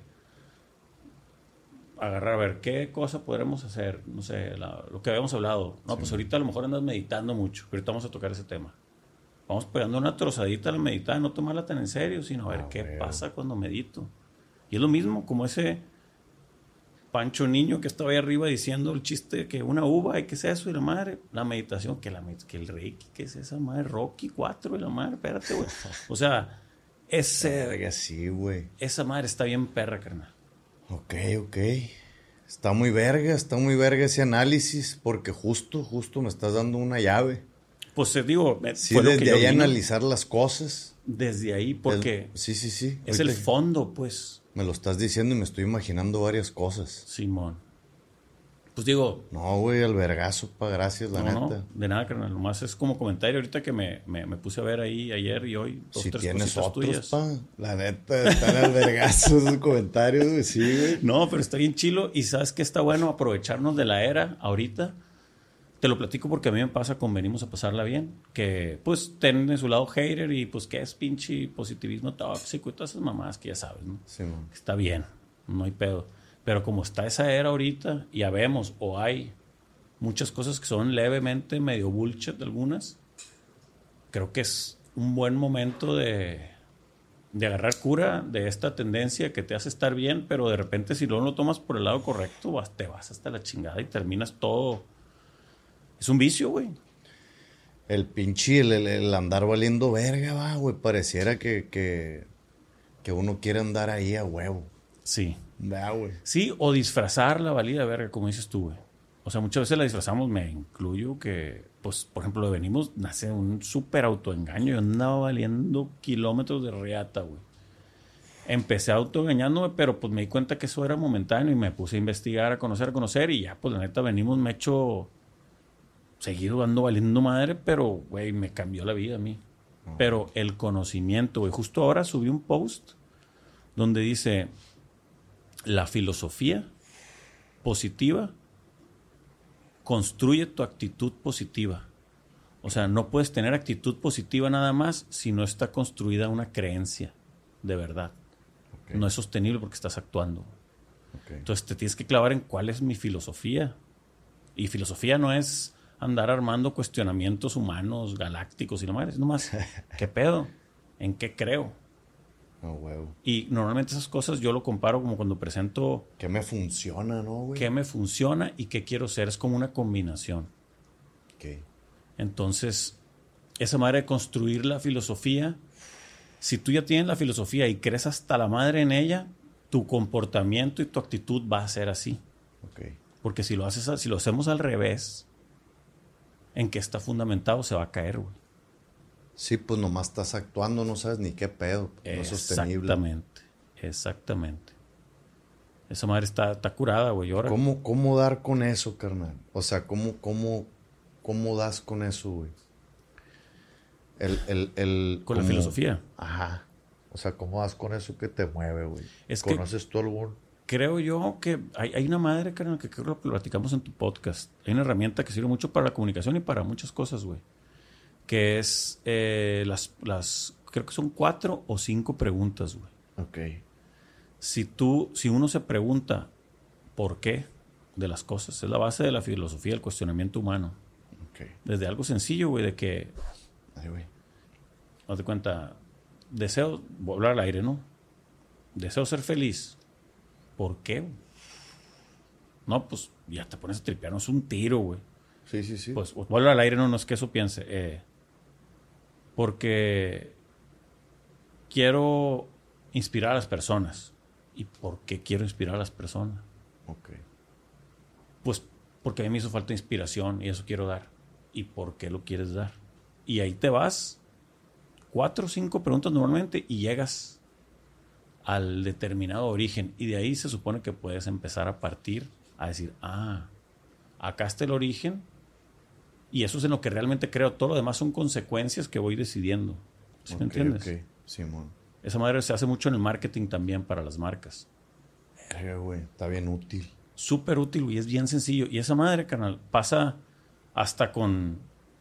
agarrar, a ver, ¿qué cosa podremos hacer? No sé, la- lo que habíamos hablado. No, Sí. pues ahorita a lo mejor andas meditando mucho, pero ahorita vamos a tocar ese tema. Vamos pegando una trozadita al meditar, no tomarla tan en serio, sino a ver Ah, qué huevo. pasa cuando medito. Y es lo mismo, como ese Pancho Niño que estaba ahí arriba diciendo el chiste de que una uva, ¿y qué es eso? Y la madre, la meditación, que, la, med- que el Reiki, ¿qué es esa madre? Rocky cuatro y la madre, espérate, güey. O sea, ese, Verga, sí, güey. esa madre está bien perra, carnal. Ok, ok. Está muy verga, está muy verga ese análisis, porque justo, justo me estás dando una llave. Pues te digo, me- Sí, fue lo que desde yo ahí vine. analizar las cosas. Desde ahí, porque Es- sí, sí, sí. es el Ahorita fondo, pues, me lo estás diciendo y me estoy imaginando varias cosas. Simón. Pues digo, No, güey, al vergazo, pa, gracias, la no, neta. no, de nada, carnal. Nomás es como comentario ahorita que me, me, me puse a ver ahí ayer y hoy. Dos, Si tres tienes cositas otros, tuyas. pa. La neta, están al vergazo esos comentarios, güey. Sí, güey. No, pero está bien chilo. Y sabes que está bueno aprovecharnos de la era ahorita. Te lo platico porque a mí me pasa con venimos a pasarla bien. Que pues tiene su lado hater y pues que es pinche positivismo tóxico y todas esas mamadas que ya sabes, ¿no? Sí, man. Está bien, no hay pedo. Pero como está esa era ahorita, ya vemos, o hay muchas cosas que son levemente medio bullshit algunas, creo que es un buen momento de, de agarrar cura de esta tendencia que te hace estar bien, pero de repente si no lo tomas por el lado correcto, vas- te vas hasta la chingada y terminas todo. Es un vicio, güey. El pinche, el, el- el andar valiendo verga, va, güey. Pareciera que, que, que uno quiere andar ahí a huevo. Sí. Va, güey. Sí, o disfrazar la valía de verga, como dices tú, güey. O sea, muchas veces la disfrazamos, me incluyo que, pues, por ejemplo, lo de venimos, nace un súper autoengaño. Yo andaba valiendo kilómetros de reata, güey. Empecé autoengañándome, pero pues me di cuenta que eso era momentáneo y me puse a investigar, a conocer, a conocer y ya, pues, la neta, venimos, me he hecho seguido ando valiendo madre, pero, güey, me cambió la vida a mí. Pero el conocimiento, güey. Justo ahora subí un post donde dice la filosofía positiva construye tu actitud positiva. O sea, no puedes tener actitud positiva nada más si no está construida una creencia de verdad. Ok, No es sostenible porque estás actuando. ok. Entonces te tienes que clavar en cuál es mi filosofía. Y filosofía no es andar armando cuestionamientos humanos, galácticos y la madre. Es nomás, ¿qué pedo? ¿En qué creo? A huevo. Y normalmente esas cosas yo lo comparo como cuando presento Que me funciona, ¿no, güey? qué me funciona y qué quiero ser. Es como una combinación. Ok. Entonces, esa manera de construir la filosofía, si tú ya tienes la filosofía y crees hasta la madre en ella, tu comportamiento y tu actitud va a ser así. Ok. Porque si lo haces, a- si lo hacemos al revés, en que está fundamentado, se va a caer, güey. Sí, pues nomás estás actuando, no sabes ni qué pedo. No es sostenible. Exactamente, exactamente. Esa madre está, está curada, güey. Ahora, ¿Cómo, ¿Cómo dar con eso, carnal? O sea, ¿cómo, cómo, cómo das con eso, güey? El, el, el, con la cómo- filosofía. Ajá. O sea, ¿cómo das con eso que te mueve, güey? Es que- ¿Conoces tú algún? Creo yo que hay, hay una madre, carnal, que creo que lo platicamos en tu podcast. Hay una herramienta que sirve mucho para la comunicación y para muchas cosas, güey. Que es eh, las, las, creo que son cuatro o cinco preguntas, güey. Ok. Si tú, si uno se pregunta por qué de las cosas, es la base de la filosofía, el cuestionamiento humano. Ok. Desde algo sencillo, güey, de que, Ay, güey. haz de cuenta, deseo, voy a hablar al aire, ¿no? Deseo ser feliz. ¿Por qué, güey? No, pues ya te pones a tripear, no es un tiro, güey. Sí, sí, sí. Pues vuelve al aire, no, no es que eso piense. Eh, porque quiero inspirar a las personas. ¿Y por qué quiero inspirar a las personas? Ok. Pues porque a mí me hizo falta inspiración y eso quiero dar. ¿Y por qué lo quieres dar? Y ahí te vas, cuatro o cinco preguntas normalmente, y llegas al determinado origen. Y de ahí se supone que puedes empezar a partir a decir, ah, acá está el origen. Y eso es en lo que realmente creo. Todo lo demás son consecuencias que voy decidiendo. ¿Sí okay, me entiendes? Ok, Simón. Esa madre se hace mucho en el marketing también para las marcas. Verga, güey. Está bien útil. Súper útil, güey. Es bien sencillo. Y esa madre, carnal, pasa hasta con...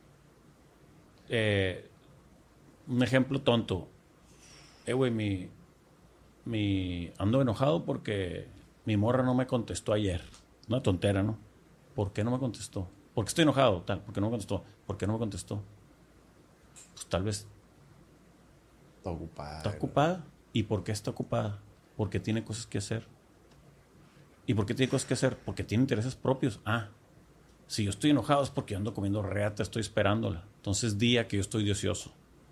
Eh, un ejemplo tonto. Eh, güey, mi, mi... Ando enojado porque mi morra no me contestó ayer. Una tontera, ¿no? ¿Por qué no me contestó? ¿Por qué estoy enojado? Tal. ¿Por qué no me contestó? ¿Por qué no me contestó? Pues tal vez... Está ocupada. Está ocupada. ¿Y por qué está ocupada? Porque tiene cosas que hacer. ¿Y por qué tiene cosas que hacer? Porque tiene intereses propios. Ah, si yo estoy enojado es porque yo ando comiendo reata, estoy esperándola. Entonces, día que yo estoy de ocioso.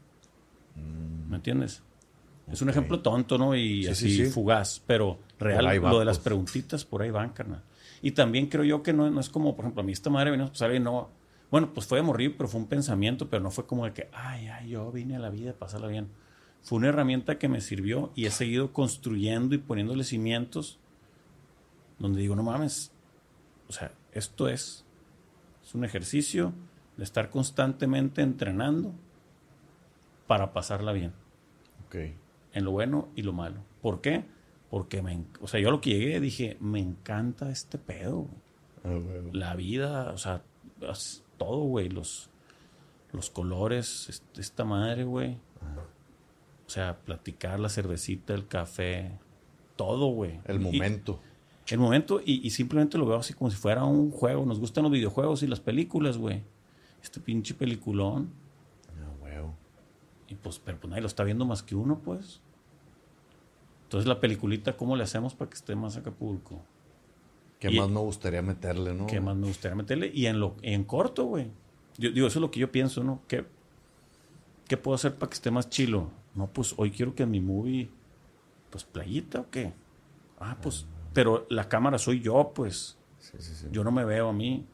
Mm. ¿Me entiendes? Okay. Es un ejemplo tonto, ¿no? Y sí, así sí, sí. fugaz, pero real. Va, lo de las preguntitas por ahí van, carnal. Y también creo yo que no, no es como, por ejemplo, a mí esta madre vino a pasar y no... Bueno, pues fue de morir, pero fue un pensamiento, pero no fue como de que, ay, ay, yo vine a la vida a pasarla bien. Fue una herramienta que me sirvió y he seguido construyendo y poniéndole cimientos donde digo, no mames, o sea, esto es, es un ejercicio de estar constantemente entrenando para pasarla bien. Okay. En lo bueno y lo malo. ¿Por qué? Porque, me, o sea, yo a lo que llegué dije, me encanta este pedo. Oh, bueno. La vida, o sea, todo, güey, los, los colores, esta madre, güey. Ajá. O sea, platicar, la cervecita, el café, todo, güey. El momento. Y, el momento, y, y simplemente lo veo así como si fuera un juego. Nos gustan los videojuegos y las películas, güey. Este pinche peliculón. No, güey. Y pues, pero pues nadie lo está viendo más que uno, pues. Entonces la peliculita, ¿cómo le hacemos para que esté más Acapulco? ¿Qué y, más me gustaría meterle, no? ¿Qué más me gustaría meterle? Y en lo en corto, güey. Yo digo, eso es lo que yo pienso, ¿no? ¿Qué, qué puedo hacer para que esté más chilo? No, pues hoy quiero que en mi movie, pues playita o qué. Ah, pues, ah, pero la cámara soy yo, pues. Sí, sí, sí. Yo no me veo a mí.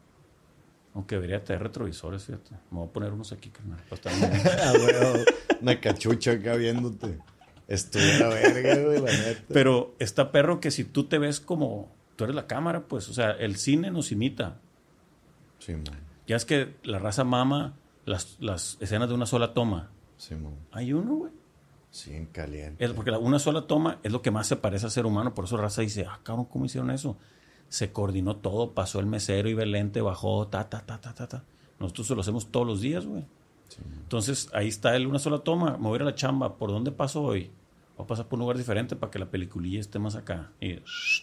Aunque debería tener retrovisores, fíjate. Me voy a poner unos aquí, carnal. Ah, bueno, una cachucha acá viéndote. Estuviera verga, güey, la neta. Pero está perro que si tú te ves como... Tú eres la cámara, pues. O sea, el cine nos imita. Sí, man. Ya es que la raza mama las, las escenas de una sola toma. Sí, man. Hay uno, güey. Sí, en caliente. Es porque la, una sola toma es lo que más se parece a ser humano. Por eso la raza dice, ah, cabrón, ¿cómo hicieron eso? Se coordinó todo. Pasó el mesero, iba el lente, bajó, ta, ta, ta, ta, ta, ta. Nosotros se lo hacemos todos los días, güey. Sí, entonces, ahí está él, una sola toma. Me voy a ir a la chamba. ¿Por dónde paso hoy? Voy a pasar por un lugar diferente para que la peliculilla esté más acá. Y,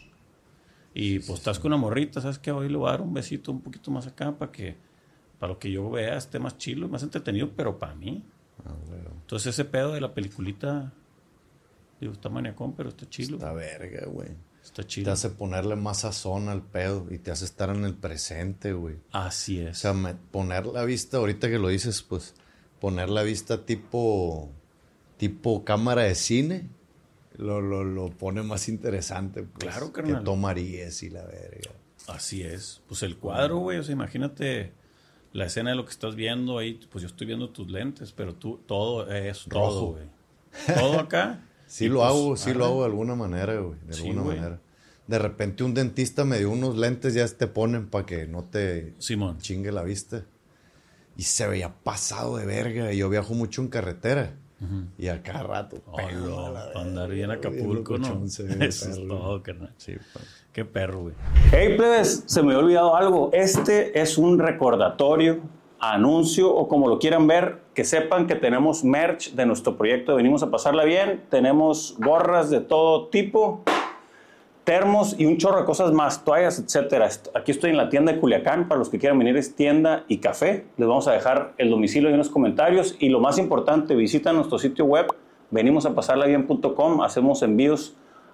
y pues sí, estás sí. con una morrita, ¿sabes qué? Hoy le voy a dar un besito un poquito más acá para que, para lo que yo vea esté más chilo, más entretenido, pero para mí. Ah, bueno. Entonces ese pedo de la peliculita, digo, está maniacón, pero está chilo. Está verga, güey. Está chido. Te hace ponerle más sazón al pedo y te hace estar en el presente, güey. Así es. O sea, me, poner la vista, ahorita que lo dices, pues, poner la vista tipo, tipo cámara de cine, lo, lo, lo pone más interesante, pues. Claro, carnal. Que tomarías y la verga. Así es. Pues el cuadro, güey, o sea, imagínate la escena de lo que estás viendo ahí, pues yo estoy viendo tus lentes, pero tú, todo es rojo, todo, güey. Todo acá. Sí lo pues, hago, sí ah, lo hago de alguna manera, güey. De sí, alguna güey. manera. De repente un dentista me dio unos lentes, ya te ponen para que no te Simón. chingue la vista. Y se veía pasado de verga. Y yo viajo mucho en carretera. Uh-huh. Y a cada rato. Oh, no, para andar bien Acapulco, ¿no? Eso perro. Es todo, carnal. Sí, pues. Qué perro, güey. Hey, plebes, se me había olvidado algo. Este es un recordatorio, anuncio o como lo quieran ver, que sepan que tenemos merch de nuestro proyecto Venimos a Pasarla Bien. Tenemos gorras de todo tipo, termos y un chorro de cosas más, toallas, etcétera. Aquí estoy en la tienda de Culiacán. Para los que quieran venir, es tienda y café. Les vamos a dejar el domicilio en los comentarios. Y lo más importante, visita nuestro sitio web venimos a pasarla bien punto com. Hacemos envíos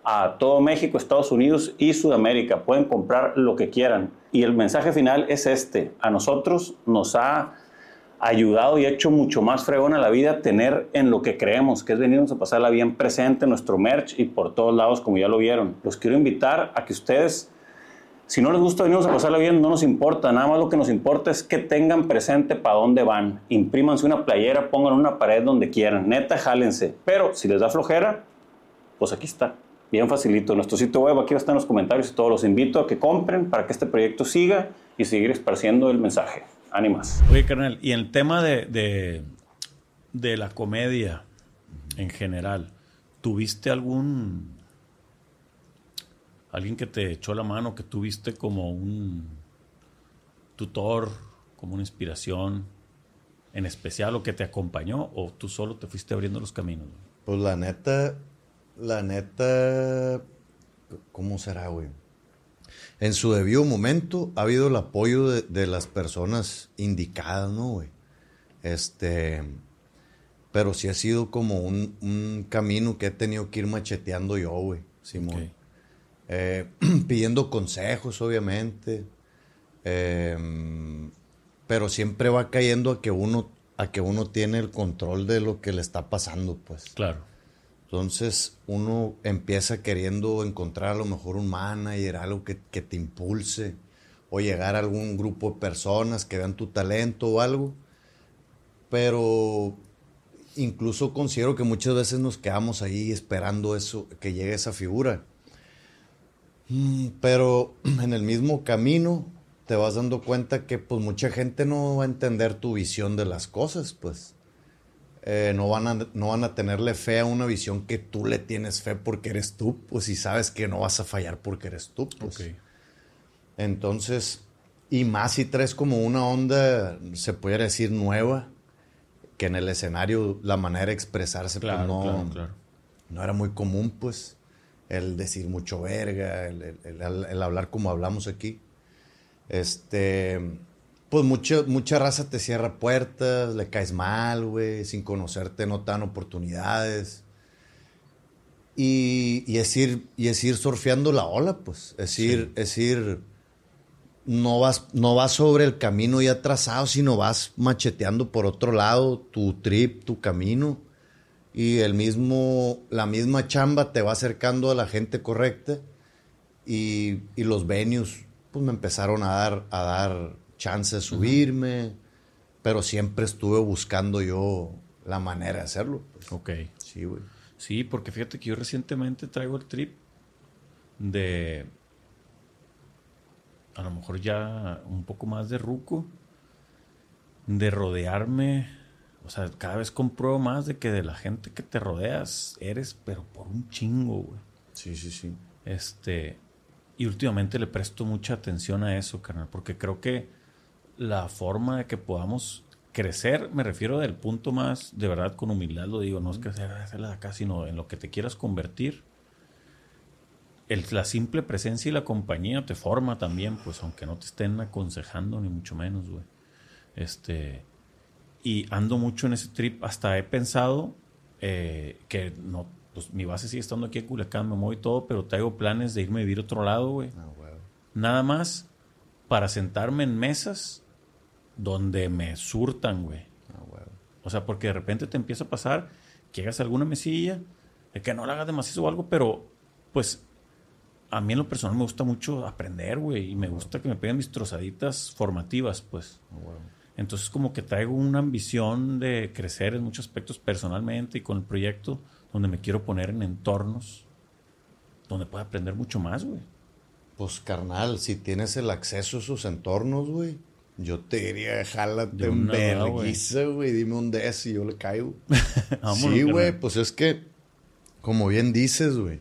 a todo México, Estados Unidos y Sudamérica. Pueden comprar lo que quieran. Y el mensaje final es este. A nosotros nos ha ayudado y hecho mucho más fregona la vida tener en lo que creemos, que es venirnos a pasarla bien presente en nuestro merch y por todos lados, como ya lo vieron. Los quiero invitar a que ustedes, si no les gusta venirnos a pasarla bien, no nos importa. Nada más lo que nos importa es que tengan presente para dónde van. Imprímanse una playera, pongan una pared donde quieran. Neta, jálense. Pero si les da flojera, pues aquí está. Bien facilito. Nuestro sitio web, aquí está en los comentarios y todos. Los invito a que compren para que este proyecto siga y seguir esparciendo el mensaje. Ánimas. Oye, carnal, y en el tema de, de, de la comedia en general, ¿tuviste algún... alguien que te echó la mano, que tuviste como un tutor, como una inspiración en especial, o que te acompañó, o tú solo te fuiste abriendo los caminos? Pues la neta, la neta, ¿cómo será, güey? En su debido momento ha habido el apoyo de, de las personas indicadas, ¿no, güey? Este, pero sí ha sido como un, un camino que he tenido que ir macheteando yo, güey, Simón. Okay. Eh, pidiendo consejos, obviamente, eh, pero siempre va cayendo a que uno a que uno tiene el control de lo que le está pasando, pues. Claro. Entonces uno empieza queriendo encontrar a lo mejor un manager, algo que, que te impulse, o llegar a algún grupo de personas que vean tu talento o algo, pero incluso considero que muchas veces nos quedamos ahí esperando eso, que llegue esa figura. Pero en el mismo camino te vas dando cuenta que pues mucha gente no va a entender tu visión de las cosas, pues. Eh, no, van a, no van a tenerle fe a una visión que tú le tienes fe porque eres tú, pues, y sabes que no vas a fallar porque eres tú, pues. Okay. Entonces, y más si traes como una onda, se pudiera decir, nueva, que en el escenario la manera de expresarse, Claro, pues no, claro, claro. no era muy común, pues. El decir mucho verga, el, el, el, el hablar como hablamos aquí. Este, pues mucha, mucha raza te cierra puertas, le caes mal, güey, sin conocerte no te dan oportunidades. Y, y, es ir, y es ir surfeando la ola, pues. Es ir, sí. es ir, no vas, no vas sobre el camino ya trazado, sino vas macheteando por otro lado tu trip, tu camino. Y el mismo, la misma chamba te va acercando a la gente correcta. Y, y los venues, pues me empezaron a dar, a dar chance de subirme. Uh-huh. Pero siempre estuve buscando yo la manera de hacerlo. Pues. Ok. Sí, güey. Sí, porque fíjate que yo recientemente traigo el trip de... a lo mejor ya un poco más de ruco. De rodearme... O sea, cada vez compruebo más de que de la gente que te rodeas eres, pero por un chingo, güey. Sí, sí, sí. Este, y últimamente le presto mucha atención a eso, carnal, porque creo que la forma de que podamos crecer, me refiero del punto más, de verdad, con humildad lo digo, no es que sea hacerla de acá, sino en lo que te quieras convertir. El, la simple presencia y la compañía te forma también, pues, aunque no te estén aconsejando, ni mucho menos, güey. Este... Y ando mucho en ese trip. Hasta he pensado eh, que no, pues mi base sigue estando aquí en Culiacán, me muevo y todo, pero traigo planes de irme a vivir a otro lado, güey. Ah, bueno. Nada más para sentarme en mesas donde me surtan, güey. Ah, bueno. O sea, porque de repente te empieza a pasar que llegas a alguna mesilla, de que no la hagas demasiado o algo, pero pues a mí en lo personal me gusta mucho aprender, güey. Y me gusta que me peguen mis trozaditas formativas, pues. Ah, bueno. Entonces como que traigo una ambición de crecer en muchos aspectos personalmente y con el proyecto donde me quiero poner en entornos donde pueda aprender mucho más, güey. Pues, carnal, si tienes el acceso a esos entornos, güey, yo te diría, jálate en vergüenza, güey, dime un des y yo le caigo. Sí, güey, pues es que, como bien dices, güey,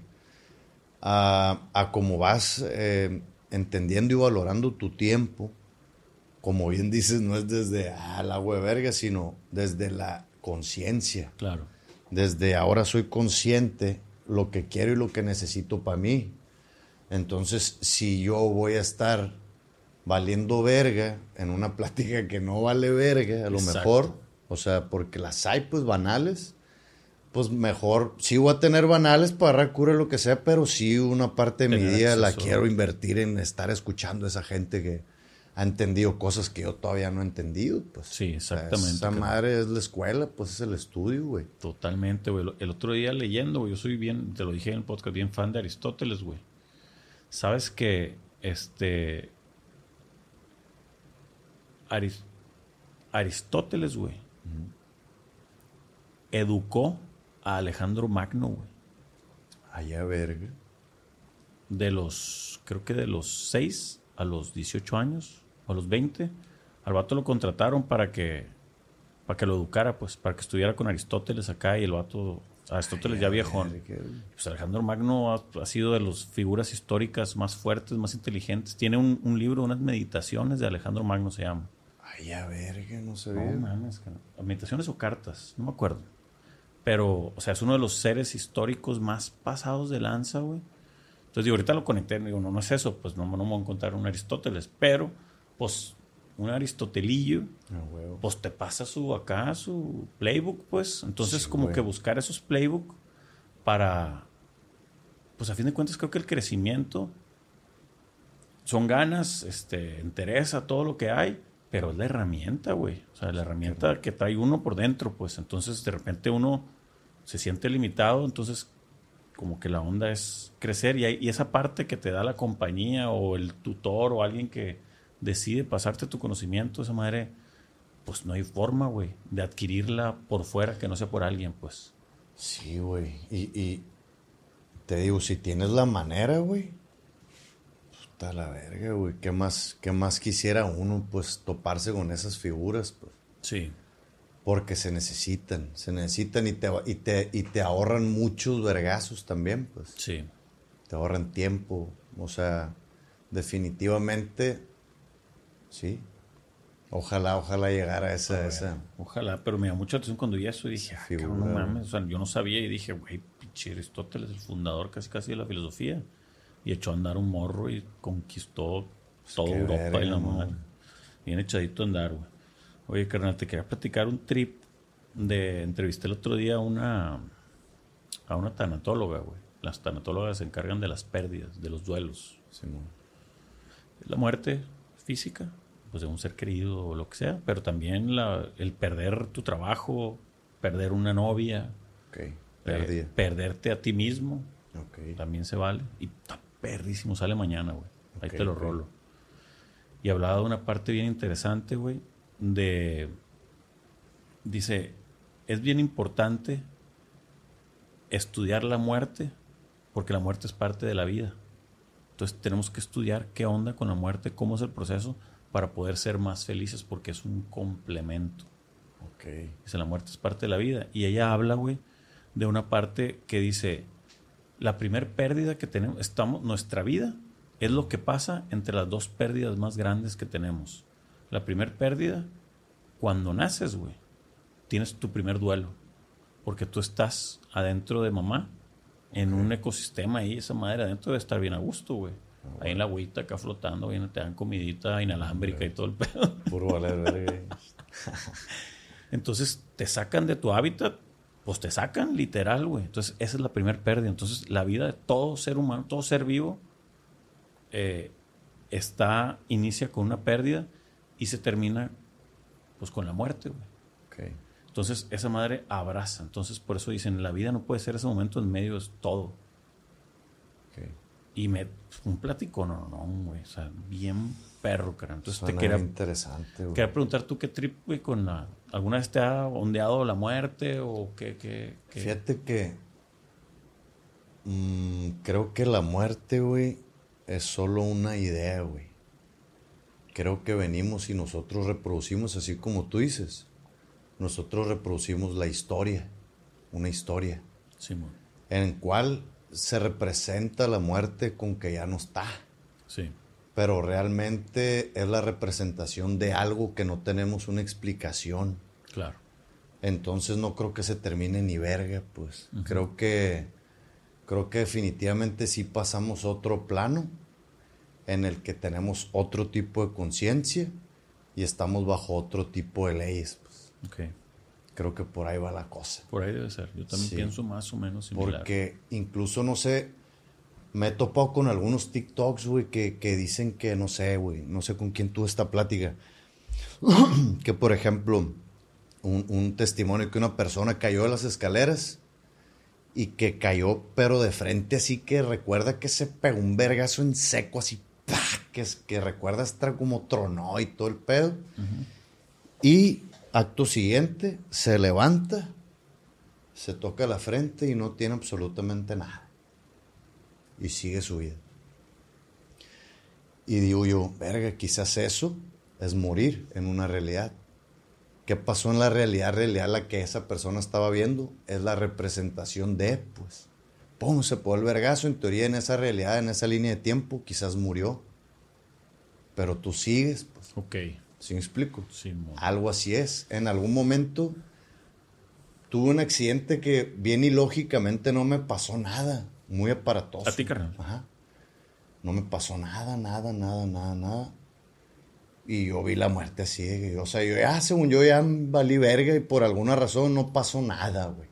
a, a cómo vas eh, entendiendo y valorando tu tiempo, como bien dices, no es desde ah, la güey verga, sino desde la conciencia. Claro. Desde ahora soy consciente lo que quiero y lo que necesito para mí. Entonces, si yo voy a estar valiendo verga en una plática que no vale verga, a lo Exacto. mejor, o sea, porque las hay pues banales, pues mejor, sí voy a tener banales para agarrar cura, lo que sea, pero sí una parte de mi Tener día la acceso. quiero invertir en estar escuchando a esa gente que ha entendido cosas que yo todavía no he entendido, pues. Sí, O sea, exactamente, esa carnal. madre es la escuela, pues es el estudio, güey. Totalmente, güey. El otro día leyendo, güey, yo soy bien, te lo dije en el podcast, bien fan de Aristóteles, güey. Sabes que, este... Aris- Aristóteles, güey, educó a Alejandro Magno, güey. Allá, verga. De los, creo que de los seis a los dieciocho años, o a los veinte, al vato lo contrataron para que, para que lo educara, pues, para que estuviera con Aristóteles acá y el vato, Aristóteles ya viejón. Verga. Pues Alejandro Magno ha, ha sido de las figuras históricas más fuertes, más inteligentes. Tiene un, un libro, unas meditaciones de Alejandro Magno se llama. Allá, verga, no sabía. No mames, cara. Meditaciones o cartas, no me acuerdo. Pero, o sea, es uno de los seres históricos más pasados de lanza, güey. Entonces, digo, ahorita lo conecté, digo, no, no es eso, pues no, no me voy a encontrar un Aristóteles, pero, pues, un aristotelillo, Ah, huevo. pues te pasa su acá, su playbook, pues. Entonces, Sí, como güey. que buscar esos playbook para, pues a fin de cuentas, creo que el crecimiento son ganas, este, entereza, todo lo que hay, pero es la herramienta, güey. O sea, la herramienta que trae uno por dentro, pues. Entonces, de repente uno se siente limitado, entonces como que la onda es crecer y, hay, y esa parte que te da la compañía o el tutor o alguien que decide pasarte tu conocimiento, esa madre, pues no hay forma, güey, de adquirirla por fuera que no sea por alguien, pues. Sí, güey. Y, y te digo, si tienes la manera, güey. Puta la verga, güey. ¿Qué más, qué más quisiera uno, pues, toparse con esas figuras, pues? Sí, Porque se necesitan, se necesitan y te, y te, y te ahorran muchos vergazos también, pues. sí. Te ahorran tiempo. O sea, definitivamente, sí. Ojalá, ojalá llegara a esa, esa. Ojalá, pero me da mucha atención cuando vi eso y dije, ah, Figura. cabrón, no mames. O sea, yo no sabía y dije, güey, pinche Aristóteles, el fundador casi casi de la filosofía. Y echó a andar un morro y conquistó toda qué Europa verga, y la ¿no? madre. Bien echadito a andar, güey. Oye, carnal, te quería platicar un trip de... Entrevisté el otro día a una, a una tanatóloga, güey. Las tanatólogas se encargan de las pérdidas, de los duelos. Simón. La muerte física, pues de un ser querido o lo que sea, pero también la, el perder tu trabajo, perder una novia, Ok. eh, Perdí. perderte a ti mismo, Ok. también se vale. Y está perrísimo, sale mañana, güey. Ahí Ok, te lo ok. rolo. Y hablaba de una parte bien interesante, güey, de... Dice, es bien importante estudiar la muerte, porque la muerte es parte de la vida. Entonces tenemos que estudiar qué onda con la muerte, cómo es el proceso, para poder ser más felices, porque es un complemento. Ok. Dice, la muerte es parte de la vida. Y ella habla, güey, de una parte que dice, la primer pérdida que tenemos, estamos, nuestra vida es lo que pasa entre las dos pérdidas más grandes que tenemos. La primer pérdida, cuando naces, güey, tienes tu primer duelo, porque tú estás adentro de mamá, en un ecosistema ahí, esa madre adentro debe estar bien a gusto, güey. Ahí en la agüita, acá flotando, viene, te dan comidita inalámbrica y todo el pedo. Puro valer verga. Entonces te sacan de tu hábitat, pues te sacan literal, güey. Entonces esa es la primera pérdida. Entonces la vida de todo ser humano, todo ser vivo, eh, está, inicia con una pérdida y se termina pues con la muerte, güey. Ok. Entonces esa madre abraza. Entonces por eso dicen, la vida no puede ser ese momento en medio, es todo. Ok. Y me, un platico, no, no, güey. O sea, bien perro, cara. Entonces Suena te quería, interesante, güey. quería preguntar tú qué trip, güey, con la... ¿Alguna vez te ha ondeado la muerte o qué? qué, qué? Fíjate que mm, creo que la muerte, güey, es solo una idea, güey. Creo que venimos y nosotros reproducimos, así como tú dices. Nosotros reproducimos la historia, una historia, Simón. en el cual se representa la muerte con que ya no está. Sí, Pero realmente es la representación de algo que no tenemos una explicación. claro. Entonces no creo que se termine ni verga, pues. Uh-huh. Creo que creo que definitivamente sí pasamos a otro plano en el que tenemos otro tipo de conciencia y estamos bajo otro tipo de leyes, pues. Ok. Creo que por ahí va la cosa. Por ahí debe ser. Yo también Sí. pienso más o menos similar. Porque incluso, no sé, me he topado con algunos TikToks, güey, que, que dicen que, no sé, güey, no sé con quién tuve esta plática, que, por ejemplo, un, un testimonio que una persona cayó de las escaleras y que cayó, pero de frente, así que recuerda que se pegó un vergazo en seco, así, ¡pah! Que, es- que recuerda estar como tronó y todo el pedo. Ujú. Y acto siguiente, se levanta, se toca la frente y no tiene absolutamente nada. Y sigue su vida. Y digo yo, verga, quizás eso es morir en una realidad. ¿Qué pasó en la realidad? Realidad la que esa persona estaba viendo es la representación de, pues. Pum, se pegó el vergazo, en teoría en esa realidad, en esa línea de tiempo, quizás murió. Pero tú sigues, pues. Ok. ¿Sí me explico? Sí, mo- Algo así es. En algún momento tuve un accidente que bien ilógicamente no me pasó nada. Muy aparatoso. ¿A ti, carnal? Ajá. No me pasó nada, nada, nada, nada, nada. Y yo vi la muerte así. de- O sea, yo ya, según yo, ya valí verga y por alguna razón no pasó nada, güey.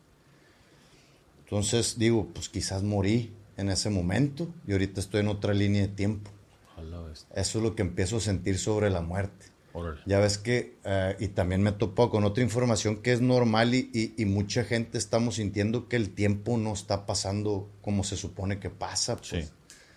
Entonces digo, pues quizás morí en ese momento y ahorita estoy en otra línea de tiempo. A la bestia. Eso es lo que empiezo a sentir sobre la muerte. Órale. Ya ves que, eh, y también me topo con otra información que es normal y, y- y mucha gente estamos sintiendo que el tiempo no está pasando como se supone que pasa. Pues. Sí.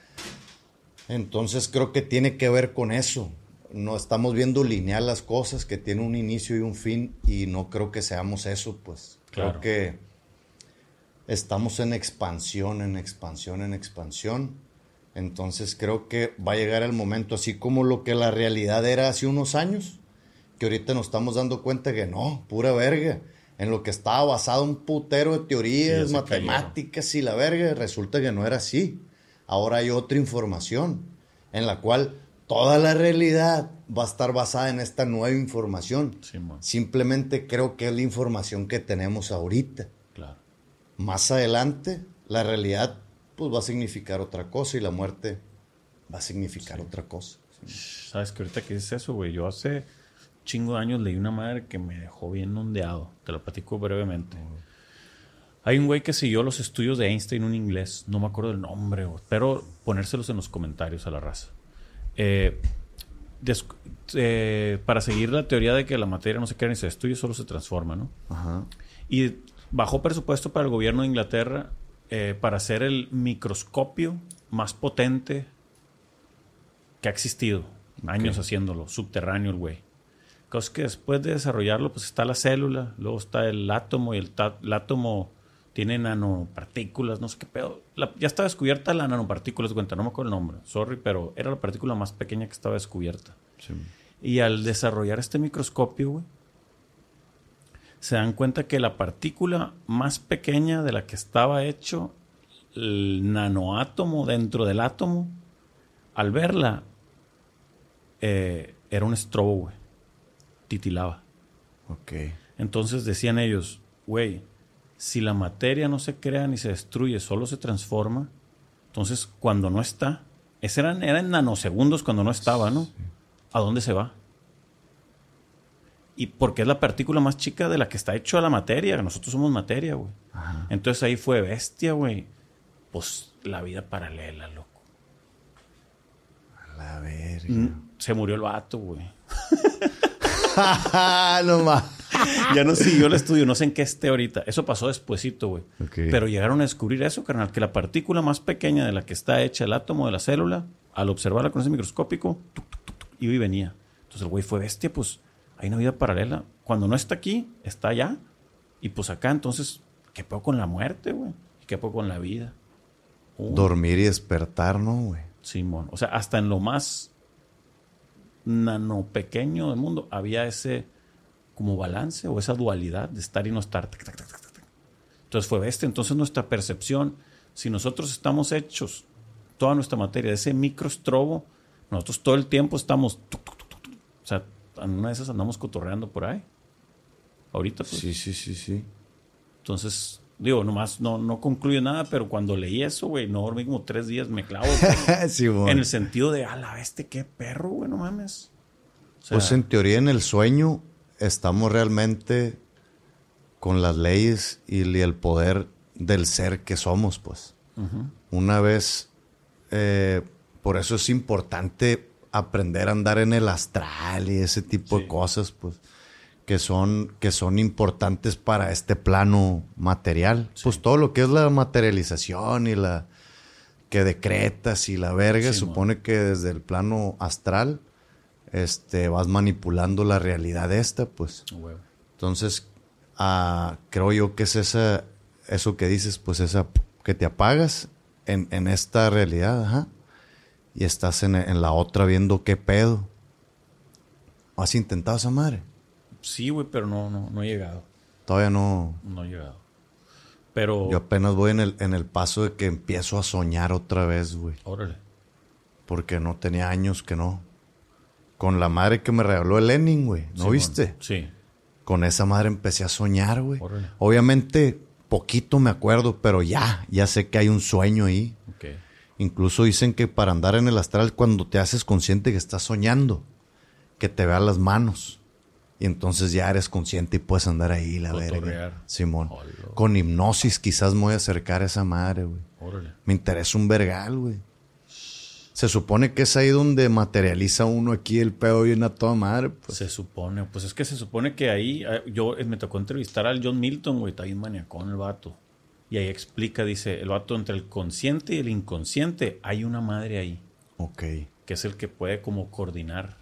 Entonces creo que tiene que ver con eso. No estamos viendo lineal las cosas, que tiene un inicio y un fin, y no creo que seamos eso, pues. Claro. Creo que estamos en expansión, en expansión, en expansión. Entonces creo que va a llegar el momento, así como lo que la realidad era hace unos años, que ahorita nos estamos dando cuenta que no, pura verga. En lo que estaba basado un putero de teorías, Sí, ya se matemáticas y la verga, resulta que no era así. Ahora hay otra información en la cual toda la realidad va a estar basada en esta nueva información. Sí, mo- Simplemente creo que es la información que tenemos ahorita. Claro. Más adelante, la realidad pues va a significar otra cosa y la muerte va a significar otra cosa. ¿Sabes que ahorita que dices eso, güey? Yo hace chingo de años leí una madre que me dejó bien ondeado. Te lo platico brevemente. Hay un güey que siguió los estudios de Einstein, un inglés. No me acuerdo del nombre, güey. Pero ponérselos en los comentarios a la raza. Eh, des- eh, para seguir la teoría de que la materia no se crea ni se destruye, solo se transforma, ¿no? Ajá. Y bajó presupuesto para el gobierno de Inglaterra eh, para hacer el microscopio más potente que ha existido. Años haciéndolo, subterráneo el güey. Cosa que después de desarrollarlo, pues está la célula, luego está el átomo y el, ta- el átomo tiene nanopartículas, no sé qué pedo. La- ya está descubierta la nanopartícula, de cuenta, no me acuerdo el nombre, sorry, pero era la partícula más pequeña que estaba descubierta. Sí. Y al desarrollar este microscopio, güey, se dan cuenta que la partícula más pequeña de la que estaba hecho el nanoátomo dentro del átomo, al verla, eh, era un estrobo, güey. Titilaba. Ok. Entonces decían ellos, güey, si la materia no se crea ni se destruye, solo se transforma, entonces cuando no está, ese eran, eran nanosegundos cuando no estaba, ¿no? ¿A dónde se va? Y porque es la partícula más chica de la que está hecho la materia. Nosotros somos materia, güey. Ajá. Entonces ahí fue bestia, güey. Pues la vida paralela, loco. A la verga. Mm, Se murió el vato, güey. no más. Ya no siguió el estudio, no sé en qué esté ahorita. Eso pasó despuesito, güey. Ok. Pero llegaron a descubrir eso, carnal, que la partícula más pequeña de la que está hecha el átomo de la célula, al observarla con ese microscópico, tuc, tuc, tuc, tuc, iba y venía. Entonces el güey fue bestia, pues hay una vida paralela. Cuando no está aquí, está allá. Y pues acá, entonces, ¿qué pedo con la muerte, güey? ¿Y qué pedo con la vida? Uh, Dormir y despertar, ¿no, güey? Simón. O sea, hasta en lo más nano pequeño del mundo había ese como balance o esa dualidad de estar y no estar. Tac, tac, tac, tac, tac. Entonces fue bestia. Entonces nuestra percepción, si nosotros estamos hechos, toda nuestra materia, de ese microestrobo, nosotros todo el tiempo estamos... tuc, tuc, tuc, tuc, tuc. O sea, en una de esas andamos cotorreando por ahí. Ahorita, pues. Sí, sí, sí, sí. Entonces, digo, nomás no, no concluye nada, pero cuando leí eso, güey, no dormí como tres días, me clavo. Pues, sí, güey. en el sentido de, a la bestia, qué perro, güey, no mames. O sea, Pues en teoría en el sueño estamos realmente con las leyes y el poder del ser que somos, pues. Uh-huh. Una vez, eh, por eso es importante aprender a andar en el astral y ese tipo sí. de cosas, pues, que son, que son importantes para este plano material. Sí. Pues todo lo que es la materialización y la que decretas y la verga, sí, supone man. que desde el plano astral este, vas manipulando la realidad esta, pues. Oh, bueno. Entonces, uh, creo yo que es esa, eso que dices, pues esa que te apagas en, en esta realidad, ajá, y estás en, en la otra viendo qué pedo. ¿Has intentado esa madre? Sí, güey, pero no, no, no he llegado. Todavía no. No he llegado. Pero... Yo apenas voy en el, en el paso de que empiezo a soñar otra vez, güey. Órale. Porque no tenía años que no. Con la madre que me regaló el Lenin, güey. ¿No sí, viste? Bueno, sí. Con esa madre empecé a soñar, güey. Órale. Obviamente, poquito me acuerdo, pero ya, ya sé que hay un sueño ahí. Okay. Incluso dicen que para andar en el astral, cuando te haces consciente que estás soñando, que te vean las manos. Y entonces ya eres consciente y puedes andar ahí, la verga. Simón. Órale. Con hipnosis quizás me voy a acercar a esa madre, güey. Órale. Me interesa un vergal, güey. Se supone que es ahí donde materializa uno aquí el pedo bien a toda madre. Pues. Se supone. Pues es que se supone que ahí... Yo me tocó entrevistar al John Milton, güey. Está bien maniacón el vato. Y ahí explica, dice, el vato entre el consciente y el inconsciente hay una madre ahí. Ok. Que es el que puede como coordinar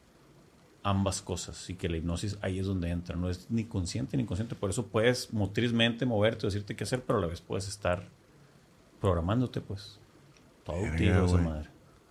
ambas cosas. Y que la hipnosis ahí es donde entra. No es ni consciente ni inconsciente. Por eso puedes motrizmente moverte, decirte qué hacer, pero a la vez puedes estar programándote, pues. Todo tiro esa madre.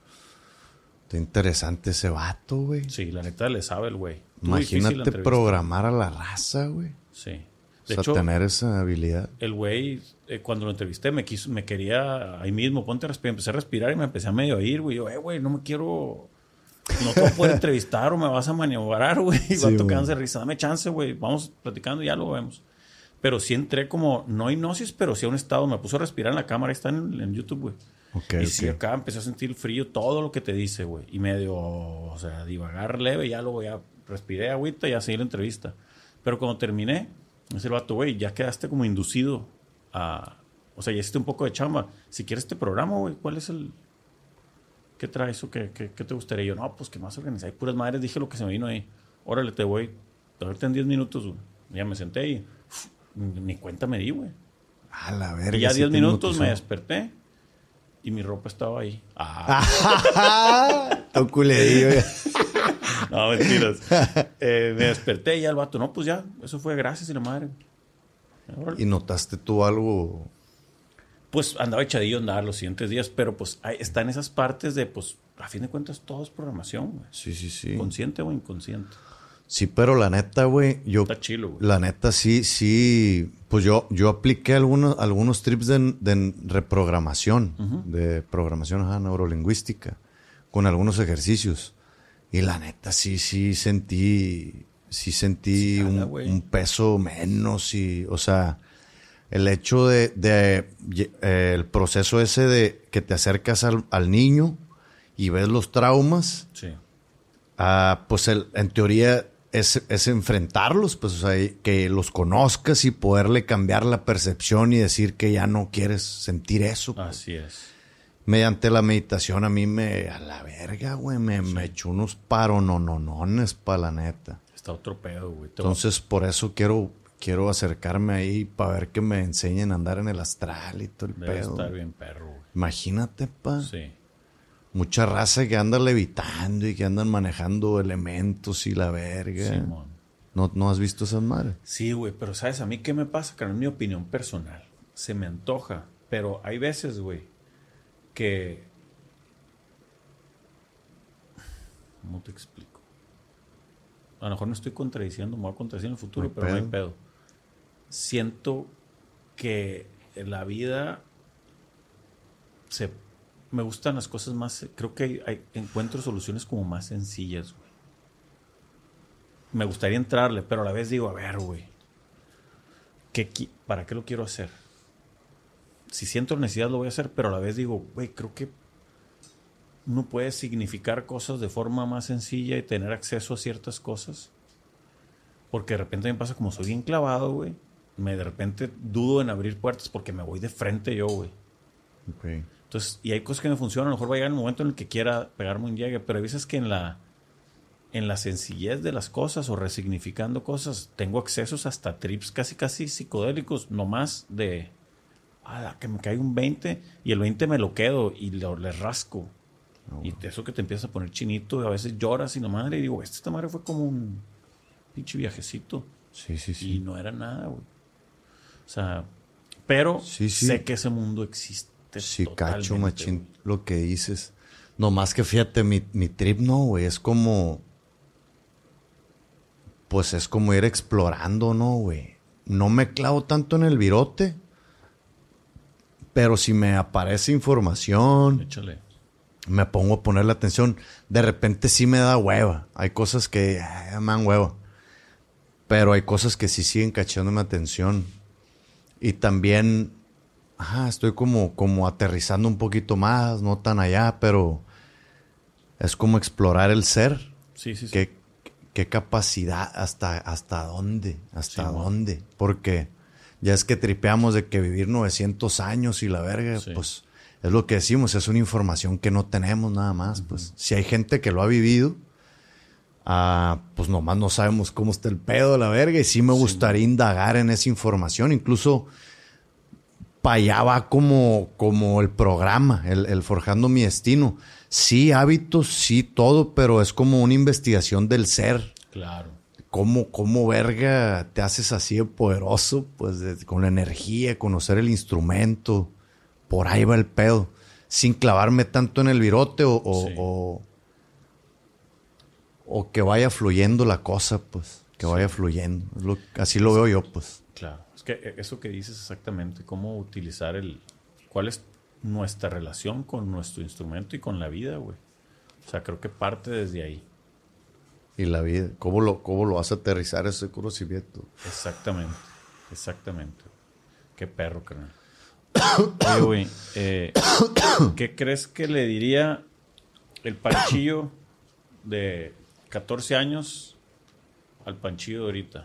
Está interesante ese vato, güey. Sí, la neta le sabe el güey. Imagínate programar a la raza, güey. Sí. De o sea, hecho, tener esa habilidad. El güey, eh, cuando lo entrevisté, me quiso, me quería ahí mismo, ponte a respirar. Empecé a respirar y me empecé a medio a ir, güey. Yo, eh, güey, no me quiero... No te voy a poder entrevistar o me vas a maniobrar, güey. Y sí, va tocándose risa. Dame chance, güey. Vamos platicando y ya lo vemos. Pero sí entré como, no hipnosis, pero sí a un estado. Me puso a respirar en la cámara. Ahí está en, en YouTube, güey. Okay, y okay. sí, acá empecé a sentir el frío, todo lo que te dice, güey. Y medio, o sea, divagar leve, ya luego ya respiré agüita y ya seguí la entrevista. Pero cuando terminé, me dice el vato, güey, ya quedaste como inducido a... O sea, ya hiciste un poco de chamba. Si quieres este programa, güey, ¿cuál es el... ¿Qué traes o qué, qué, qué te gustaría? Y yo, no, pues que más organizado. Hay puras madres, dije lo que se me vino ahí. Órale, te voy. Te voy en diez minutos, güey. Ya me senté y uf, ni cuenta me di, güey. A la verga. Y ya diez minutos me desperté. Y mi ropa estaba ahí. Ah. Está un culerillo. No, mentiras. Eh, me desperté y ya el vato, no, pues ya, eso fue gracias y la madre. ¿Y notaste tú algo? Pues andaba echadillo andar los siguientes días, pero pues ahí están esas partes de, pues, a fin de cuentas todo es programación, güey. Sí, sí, sí. Consciente o inconsciente. Sí, pero la neta, güey, yo... Está chilo, güey. La neta, sí, sí... Pues yo, yo apliqué algunos, algunos trips de, de reprogramación, uh-huh. de programación ajá, neurolingüística, con algunos ejercicios. Y la neta, sí, sí sentí... Sí sentí sí, un, un peso menos y... O sea, el hecho de... de eh, el proceso ese de que te acercas al, al niño y ves los traumas... Sí. Uh, pues el, en teoría... Es, es enfrentarlos, pues, o sea, que los conozcas y poderle cambiar la percepción y decir que ya no quieres sentir eso. Pues. Así es. Mediante la meditación a mí me... A la verga, güey, me, sí. me echó unos paronononones pa' la neta. Está otro pedo, güey. Entonces, por eso quiero, quiero acercarme ahí para ver que me enseñen a andar en el astral y todo el Debe pedo. estar bien perro, güey. Imagínate, pa. Sí. Mucha raza que anda levitando y que andan manejando elementos y la verga. Simón. ¿No, ¿No has visto esas madres? Sí, güey, pero ¿sabes a mí qué me pasa? Que en mi opinión personal, se me antoja, pero hay veces, güey, que... ¿Cómo te explico? A lo mejor no estoy contradiciendo, me voy a contradecir en el futuro, no pero pedo. no hay pedo. Siento que la vida se... Me gustan las cosas más... Creo que hay, hay, encuentro soluciones como más sencillas, güey. Me gustaría entrarle, pero a la vez digo, a ver, güey. ¿Para qué lo quiero hacer? Si siento necesidad lo voy a hacer, pero a la vez digo, güey, creo que uno puede significar cosas de forma más sencilla y tener acceso a ciertas cosas. Porque de repente me pasa como soy bien clavado, güey. me de repente dudo en abrir puertas porque me voy de frente yo, güey. Okay. Entonces, y hay cosas que me funcionan. A lo mejor va a llegar el momento en el que quiera pegarme un llegue, pero hay veces que en la, en la sencillez de las cosas o resignificando cosas, tengo accesos hasta trips casi, casi psicodélicos, nomás de, ah, que me cae un veinte y el veinte me lo quedo y lo, le rasco. Oh. Y eso que te empieza a poner chinito, y a veces lloras y la madre, y digo, esta madre fue como un pinche viajecito. Sí, sí, sí. Y no era nada, güey. O sea, pero sí, sí. sé que ese mundo existe. Sí, cacho, machín, wey. Lo que dices. No más que fíjate, mi, mi trip no, güey, es como... Pues es como ir explorando, ¿no, güey? No me clavo tanto en el virote, pero si me aparece información... Échale. Me pongo a ponerle atención. De repente sí me da hueva. Hay cosas que ay, me dan hueva. Pero hay cosas que sí siguen cachándome atención. Y también... Ajá, estoy como, como aterrizando un poquito más, no tan allá, pero es como explorar el ser. Sí, sí, sí. ¿Qué, qué capacidad? ¿Hasta, hasta dónde? ¿Hasta sí, dónde? Man. Porque ya es que tripeamos de que vivir novecientos años y la verga, sí. Pues es lo que decimos, es una información que no tenemos nada más. Uh-huh. Pues si hay gente que lo ha vivido, uh, pues nomás no sabemos cómo está el pedo de la verga y sí me sí, gustaría man. indagar en esa información, incluso... Para allá va como, como el programa, el, el Forjando mi Destino. Sí, hábitos, sí, todo, pero es como una investigación del ser. Claro. ¿Cómo, cómo verga te haces así de poderoso? Pues de, con la energía, conocer el instrumento. Por ahí va el pedo. Sin clavarme tanto en el virote o, o, sí. o, o que vaya fluyendo la cosa, pues. Que sí. vaya fluyendo. Es lo, así lo veo yo, pues. Claro. Es que eso que dices exactamente, cómo utilizar el... ¿Cuál es nuestra relación con nuestro instrumento y con la vida, güey? O sea, creo que parte desde ahí. Y la vida, ¿cómo lo, cómo lo vas a aterrizar ese conocimiento? Exactamente, exactamente. Qué perro, carnal. Oye, güey, eh, ¿qué crees que le diría el Panchillo de catorce años al Panchillo de ahorita?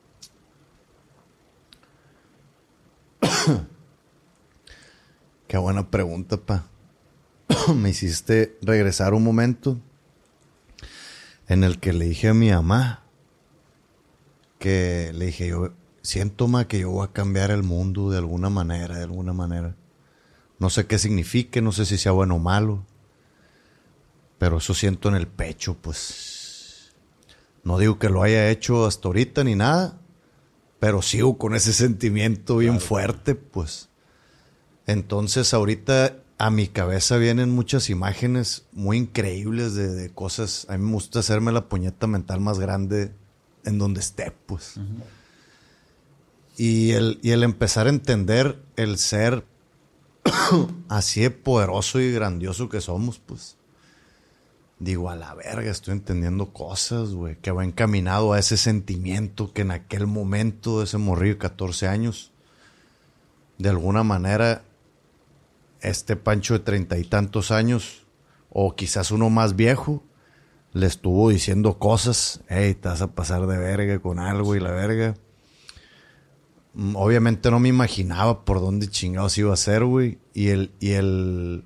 Qué buena pregunta, pa. Me hiciste regresar un momento en el que le dije a mi mamá que le dije yo, siento, ma, que yo voy a cambiar el mundo de alguna manera, de alguna manera. No sé qué signifique, no sé si sea bueno o malo, pero eso siento en el pecho, pues. No digo que lo haya hecho hasta ahorita ni nada, pero sigo con ese sentimiento bien claro, fuerte, pues. Entonces, ahorita a mi cabeza vienen muchas imágenes muy increíbles de, de cosas. A mí me gusta hacerme la puñeta mental más grande en donde esté, pues. Uh-huh. Y, el, y el empezar a entender el ser así de poderoso y grandioso que somos, pues. Digo, a la verga, estoy entendiendo cosas, güey, que va encaminado a ese sentimiento que en aquel momento de ese morrillo de catorce años, de alguna manera, este Pancho de treinta y tantos años, o quizás uno más viejo, le estuvo diciendo cosas, hey, te vas a pasar de verga con algo y la verga. Obviamente no me imaginaba por dónde chingados iba a ser, güey, y el, y el...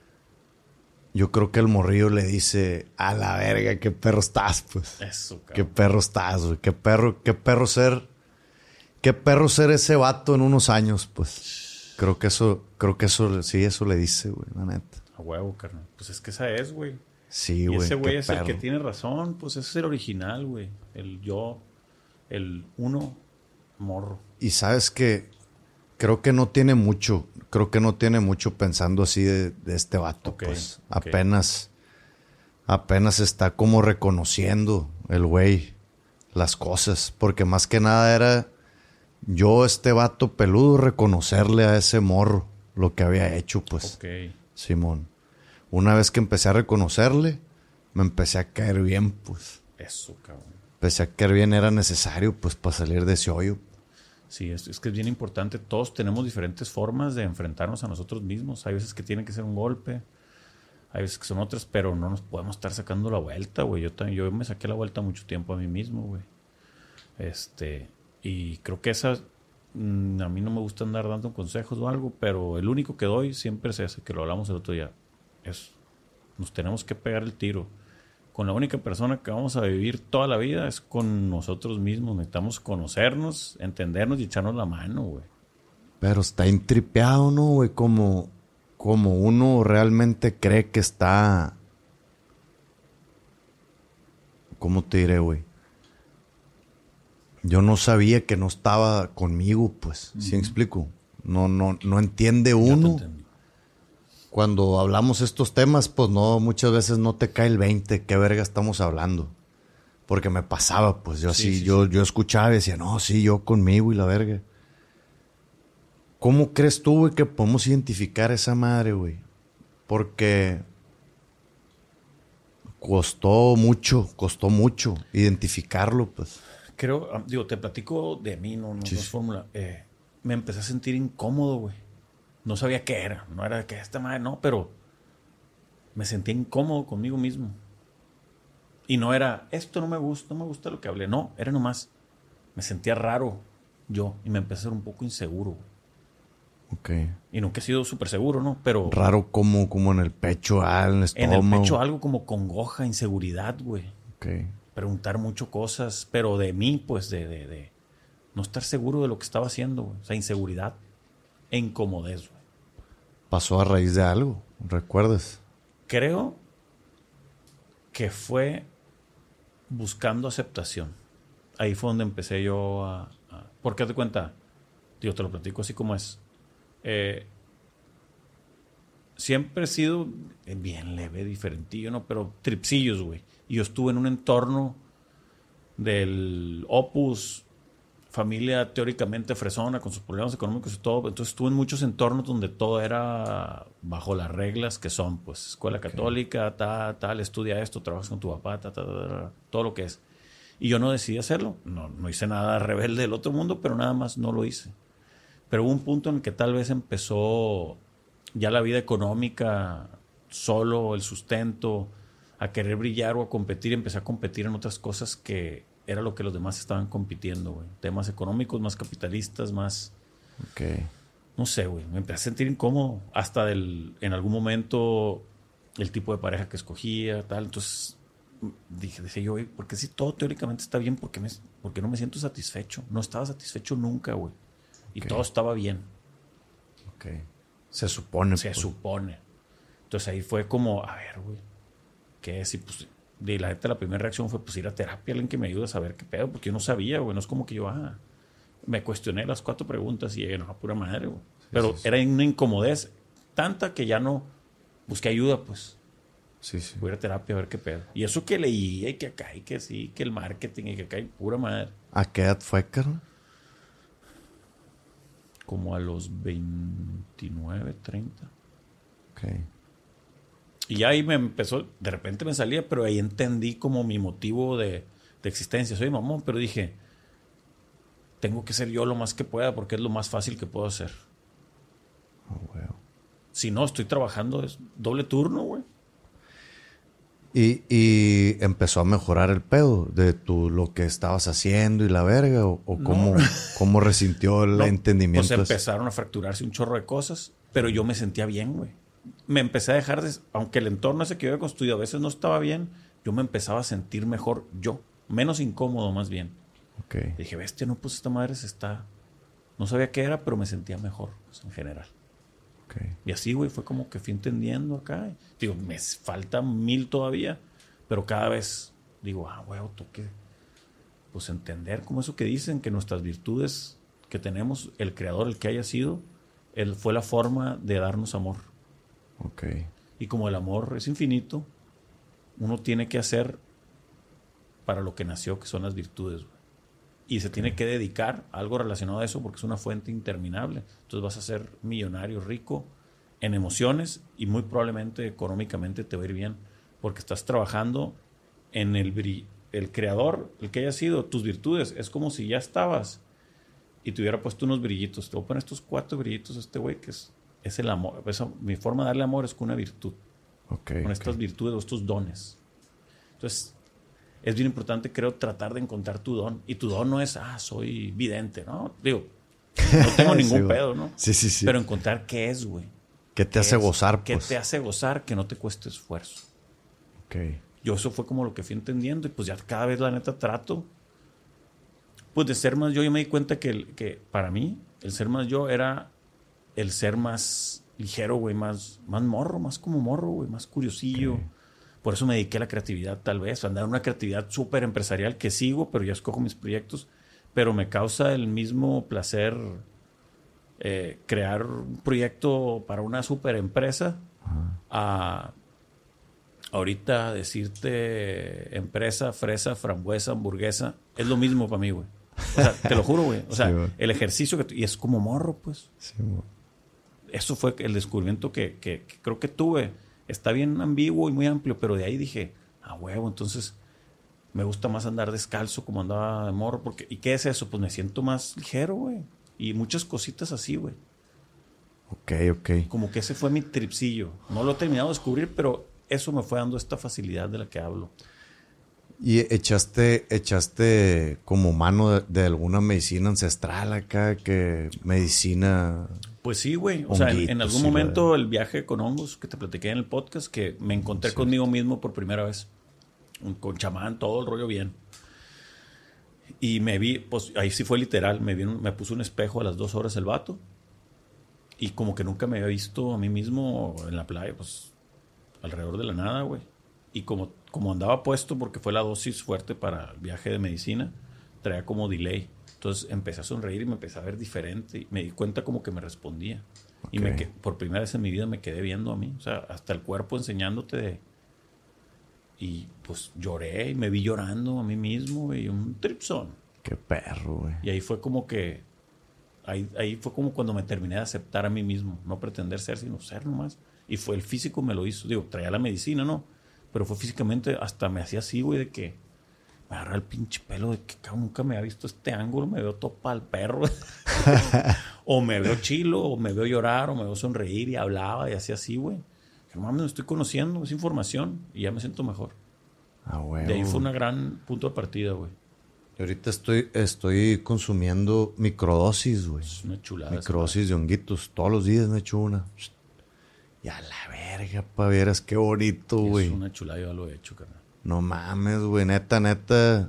Yo creo que el morrillo le dice, a la verga, qué perro estás, pues. Eso, cabrón. Qué perro estás, güey. Qué perro, qué perro ser. Qué perro ser ese vato en unos años, pues. Creo que eso, creo que eso, sí, eso le dice, güey, la neta. A huevo, carnal. Pues es que esa es, güey. Sí, y güey. Ese güey es perro. el que tiene razón, pues ese es el original, güey. El yo, el uno morro. Y sabes que creo que no tiene mucho. Creo que no tiene mucho pensando así de, de este vato, okay, pues. Okay. Apenas, apenas está como reconociendo el güey las cosas. Porque más que nada era yo, este vato peludo, reconocerle a ese morro lo que había hecho, pues. Ok. Simón. Una vez que empecé a reconocerle, me empecé a caer bien, pues. Eso, cabrón. Empecé a caer bien, era necesario, pues, para salir de ese hoyo. Sí, es, es que es bien importante. Todos tenemos diferentes formas de enfrentarnos a nosotros mismos. Hay veces que tiene que ser un golpe, hay veces que son otras, pero no nos podemos estar sacando la vuelta, güey. Yo también, yo me saqué la vuelta mucho tiempo a mí mismo, güey. Este, y creo que esa, mm, a mí no me gusta andar dando consejos o algo, pero el único que doy siempre es ese, que lo hablamos el otro día. Es, nos tenemos que pegar el tiro. Con la única persona que vamos a vivir toda la vida es con nosotros mismos. Necesitamos conocernos, entendernos y echarnos la mano, güey. Pero está intripeado, ¿no, güey? Como, como uno realmente cree que está... ¿Cómo te diré, güey? Yo no sabía que no estaba conmigo, pues. ¿Sí me explico? No, no, no entiende uno. Cuando hablamos estos temas, pues no, muchas veces no te cae el veinte. ¿Qué verga estamos hablando? Porque me pasaba, pues. Yo Sí, así, sí, yo, sí. yo escuchaba y decía, no, sí, yo conmigo y la verga. ¿Cómo crees tú, güey, que podemos identificar esa madre, güey? Porque costó mucho, costó mucho identificarlo, pues. Creo, ah, digo, te platico de mí, no, no, Sí, no es sí. fórmula. Eh, me empecé a sentir incómodo, güey. No sabía qué era. No era que esta madre, no, pero me sentía incómodo conmigo mismo. Y no era, esto no me gusta, no me gusta lo que hablé. No, era nomás, me sentía raro yo. Y me empecé a ser un poco inseguro, güey. Ok. Y nunca he sido súper seguro, ¿no? Pero Raro como, como en el pecho, ah, en el en estómago. el pecho algo como congoja, inseguridad, güey. Ok. Preguntar mucho cosas, pero de mí, pues, de, de, de no estar seguro de lo que estaba haciendo, güey. O sea, inseguridad e incomodez, güey. Pasó a raíz de algo, ¿recuerdas? Creo que fue buscando aceptación. Ahí fue donde empecé yo a... a porque haz de cuenta, digo, te lo platico así como es. Eh, siempre he sido bien leve, diferentillo, ¿no? Pero tripsillos, güey. Y yo estuve en un entorno del Opus, familia teóricamente fresona, con sus problemas económicos y todo. Entonces estuve en muchos entornos donde todo era bajo las reglas que son, pues, escuela católica, tal, tal, estudia esto, trabajas con tu papá, ta, ta, ta, ta, todo lo que es. Y yo no decidí hacerlo. No, no hice nada rebelde del otro mundo, pero nada más no lo hice. Pero hubo un punto en el que tal vez empezó ya la vida económica, solo el sustento, a querer brillar o a competir. Empecé a competir en otras cosas que era lo que los demás estaban compitiendo, güey. Temas económicos, más capitalistas, más... Ok. No sé, güey. Me empecé a sentir incómodo. Hasta del, en algún momento el tipo de pareja que escogía, tal. Entonces dije, decía yo, güey, ¿por qué si todo teóricamente está bien? ¿Por qué, me, por qué no me siento satisfecho? No estaba satisfecho nunca, güey. Y Ok. todo estaba bien. Ok. Se supone. Se pues. supone. Entonces ahí fue como, a ver, güey, ¿qué es? Y pues, de la neta, la primera reacción fue, pues, ir a terapia, alguien que me ayude a saber qué pedo, porque yo no sabía, güey. No es como que yo, ah, me cuestioné las cuatro preguntas y llegué, no, pura madre, güey. Pero sí, sí. era una incomodez tanta que ya no busqué ayuda, pues. Sí, sí. Voy a ir a terapia a ver qué pedo. Y eso que leía y que acá y que sí, que el marketing y que acá y pura madre. ¿A qué edad fue, carnal? Como a los veintinueve, treinta. Ok. Y ahí me empezó, de repente me salía, pero ahí entendí como mi motivo de, de existencia. Soy mamón, pero dije, tengo que ser yo lo más que pueda porque es lo más fácil que puedo hacer. Oh, wow. Si no, estoy trabajando, es doble turno, güey. Y, y empezó a mejorar el pedo de tu, lo que estabas haciendo y la verga, o, o No. cómo, cómo resintió el No, entendimiento. Pues ese? empezaron a fracturarse un chorro de cosas, pero yo me sentía bien, güey. Me empecé a dejar de... Aunque el entorno ese que yo había construido a veces no estaba bien, yo me empezaba a sentir mejor yo. Menos incómodo, más bien. Ok. Dije, bestia, no, pues esta madre se está... No sabía qué era, pero me sentía mejor, pues, en general. Ok. Y así, güey, fue como que fui entendiendo acá. Digo, me falta mil todavía, pero cada vez digo, ah, güey, tengo que pues entender como eso que dicen, que nuestras virtudes que tenemos, el creador, el que haya sido, él fue la forma de darnos amor. Ok. Y como el amor es infinito, uno tiene que hacer para lo que nació, que son las virtudes, güey. Y se tiene que dedicar a algo relacionado a eso porque es una fuente interminable. Entonces vas a ser millonario, rico en emociones y muy probablemente económicamente te va a ir bien porque estás trabajando en el, bri- el creador, el que haya sido, tus virtudes. Es como si ya estabas y te hubiera puesto unos brillitos. Te voy a poner estos cuatro brillitos a este güey que es, es el amor. Esa, mi forma de darle amor es con una virtud, Ok. con ok. estas virtudes o estos dones. Entonces, es bien importante, creo, tratar de encontrar tu don. Y tu don no es, ah, soy vidente, ¿no? Digo, No tengo ningún Sí, güey. pedo, ¿no? Sí, sí, sí. Pero encontrar qué es, güey. ¿Qué te ¿Qué hace es? gozar, ¿Qué pues? te hace gozar que no te cueste esfuerzo? Ok. Yo eso fue como lo que fui entendiendo y pues ya cada vez la neta trato pues de ser más yo. Yo me di cuenta que, el- que para mí el ser más yo era el ser más ligero, güey, más, más morro, más como morro, güey, más curiosillo. Ok. Por eso me dediqué a la creatividad tal vez, a andar en una creatividad súper empresarial que sigo, pero ya escojo mis proyectos, pero me causa el mismo placer eh, crear un proyecto para una súper empresa a ahorita decirte empresa, fresa, frambuesa, hamburguesa, es lo mismo para mí, güey. O sea, te lo juro, güey. O sea, Sí, güey. el ejercicio que... tu- y es como morro, pues. Sí, güey. Eso fue el descubrimiento que, que- que creo que tuve. Está bien ambiguo y muy amplio, pero de ahí dije, ah, huevo, entonces me gusta más andar descalzo como andaba de morro. Porque, ¿y qué es eso? Pues me siento más ligero, güey. Y muchas cositas así, güey. Ok, ok. Como que ese fue mi tripsillo. No lo he terminado de descubrir, pero eso me fue dando esta facilidad de la que hablo. ¿Y echaste, echaste como mano de, de alguna medicina ancestral acá? Que medicina... Pues sí, güey. O sea, en, en Honguitos algún y la momento el viaje con hongos que te platiqué en el podcast, que me encontré conmigo mismo por primera vez. Un- Con chamán, todo el rollo bien. Y me vi, pues ahí sí fue literal, me, vi un- me puso un espejo a las dos horas el vato. Y como que nunca me había visto a mí mismo en la playa, pues alrededor de la nada, güey. Y como, como andaba puesto, porque fue la dosis fuerte para el viaje de medicina, traía como delay. Entonces empecé a sonreír y me empecé a ver diferente. Y me di cuenta como que me respondía. Y me Ok. que- por primera vez en mi vida me quedé viendo a mí. O sea, hasta el cuerpo enseñándote de... Y pues lloré y me vi llorando a mí mismo y un tripsón. Qué perro, güey. Y ahí fue como que... Ahí, ahí fue como cuando me terminé de aceptar a mí mismo. No pretender ser, sino ser nomás. Y fue el físico me lo hizo. Digo, traía la medicina, ¿no? Pero fue físicamente, hasta me hacía así, güey, de que... Me agarra el pinche pelo de que cabrón, nunca me había visto este ángulo. Me veo topa al perro. O me veo chilo, o me veo llorar, o me veo sonreír y hablaba y hacía así, güey. Que mames, me estoy conociendo, es información. Y ya me siento mejor. Ah, güey. De ahí fue un gran punto de partida, güey. Ahorita estoy, estoy consumiendo microdosis, güey. Es una chulada. esa Microdosis de honguitos. Todos los días me echo una. Y a la verga, pa' veras, qué bonito, madre. güey. Es una chulada, yo ya lo he hecho, carnal. No mames, güey. Neta, neta.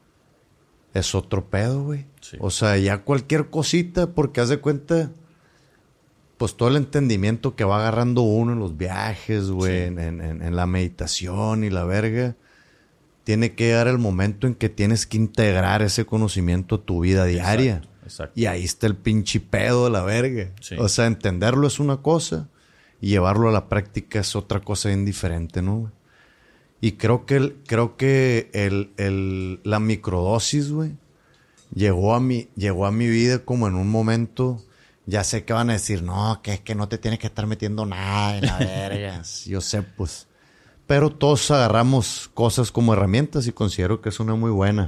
Es otro pedo, güey. Sí. O sea, ya cualquier cosita, porque haz de cuenta, pues todo el entendimiento que va agarrando uno en los viajes, güey, Sí. en, en- en la meditación y la verga, tiene que llegar el momento en que tienes que integrar ese conocimiento a tu vida diaria. Exacto, exacto. Y ahí está el pinche pedo de la verga. Sí. O sea, entenderlo es una cosa y llevarlo a la práctica es otra cosa bien diferente, ¿no, güey? Y creo que, el, creo que el, el, la microdosis, güey, llegó a mi, llegó a mi vida como en un momento. Ya sé que van a decir, no, que es que no te tienes que estar metiendo nada en la verga. Yo sé, pues. Pero todos agarramos cosas como herramientas y considero que es una muy buena.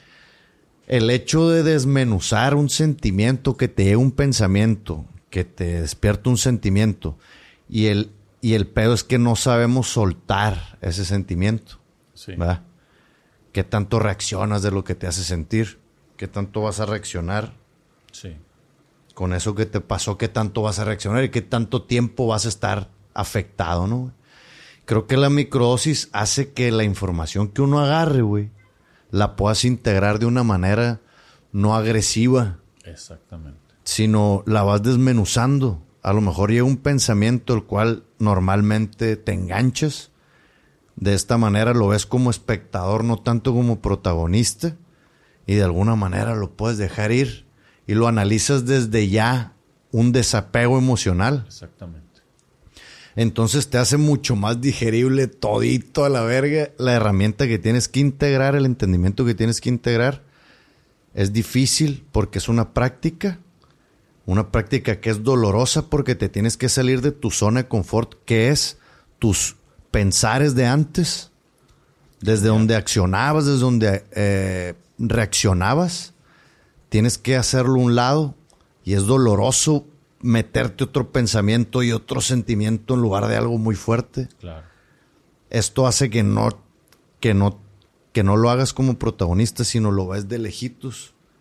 El hecho de desmenuzar un sentimiento, que te llegue un pensamiento, que te despierta un sentimiento, y el, y el pedo es que no sabemos soltar ese sentimiento, Sí. ¿verdad? ¿Qué tanto reaccionas de lo que te hace sentir? ¿Qué tanto vas a reaccionar Sí. con eso que te pasó? ¿Qué tanto vas a reaccionar? ¿Y qué tanto tiempo vas a estar afectado, no? Creo que la microdosis hace que la información que uno agarre, güey, la puedas integrar de una manera no agresiva, Exactamente. sino la vas desmenuzando. A lo mejor llega un pensamiento el cual normalmente te enganchas. De esta manera lo ves como espectador, no tanto como protagonista. Y de alguna manera lo puedes dejar ir. Y lo analizas desde ya un desapego emocional. Exactamente. Entonces te hace mucho más digerible todito a la verga la herramienta que tienes que integrar, el entendimiento que tienes que integrar. Es difícil porque es una práctica, una práctica que es dolorosa porque te tienes que salir de tu zona de confort, que es tus pensares de antes, desde donde accionabas, desde donde eh, reaccionabas. Tienes que hacerlo a un lado y es doloroso meterte otro pensamiento y otro sentimiento en lugar de algo muy fuerte. Claro. Esto hace que no, que no, que no lo hagas como protagonista, sino lo ves de lejitos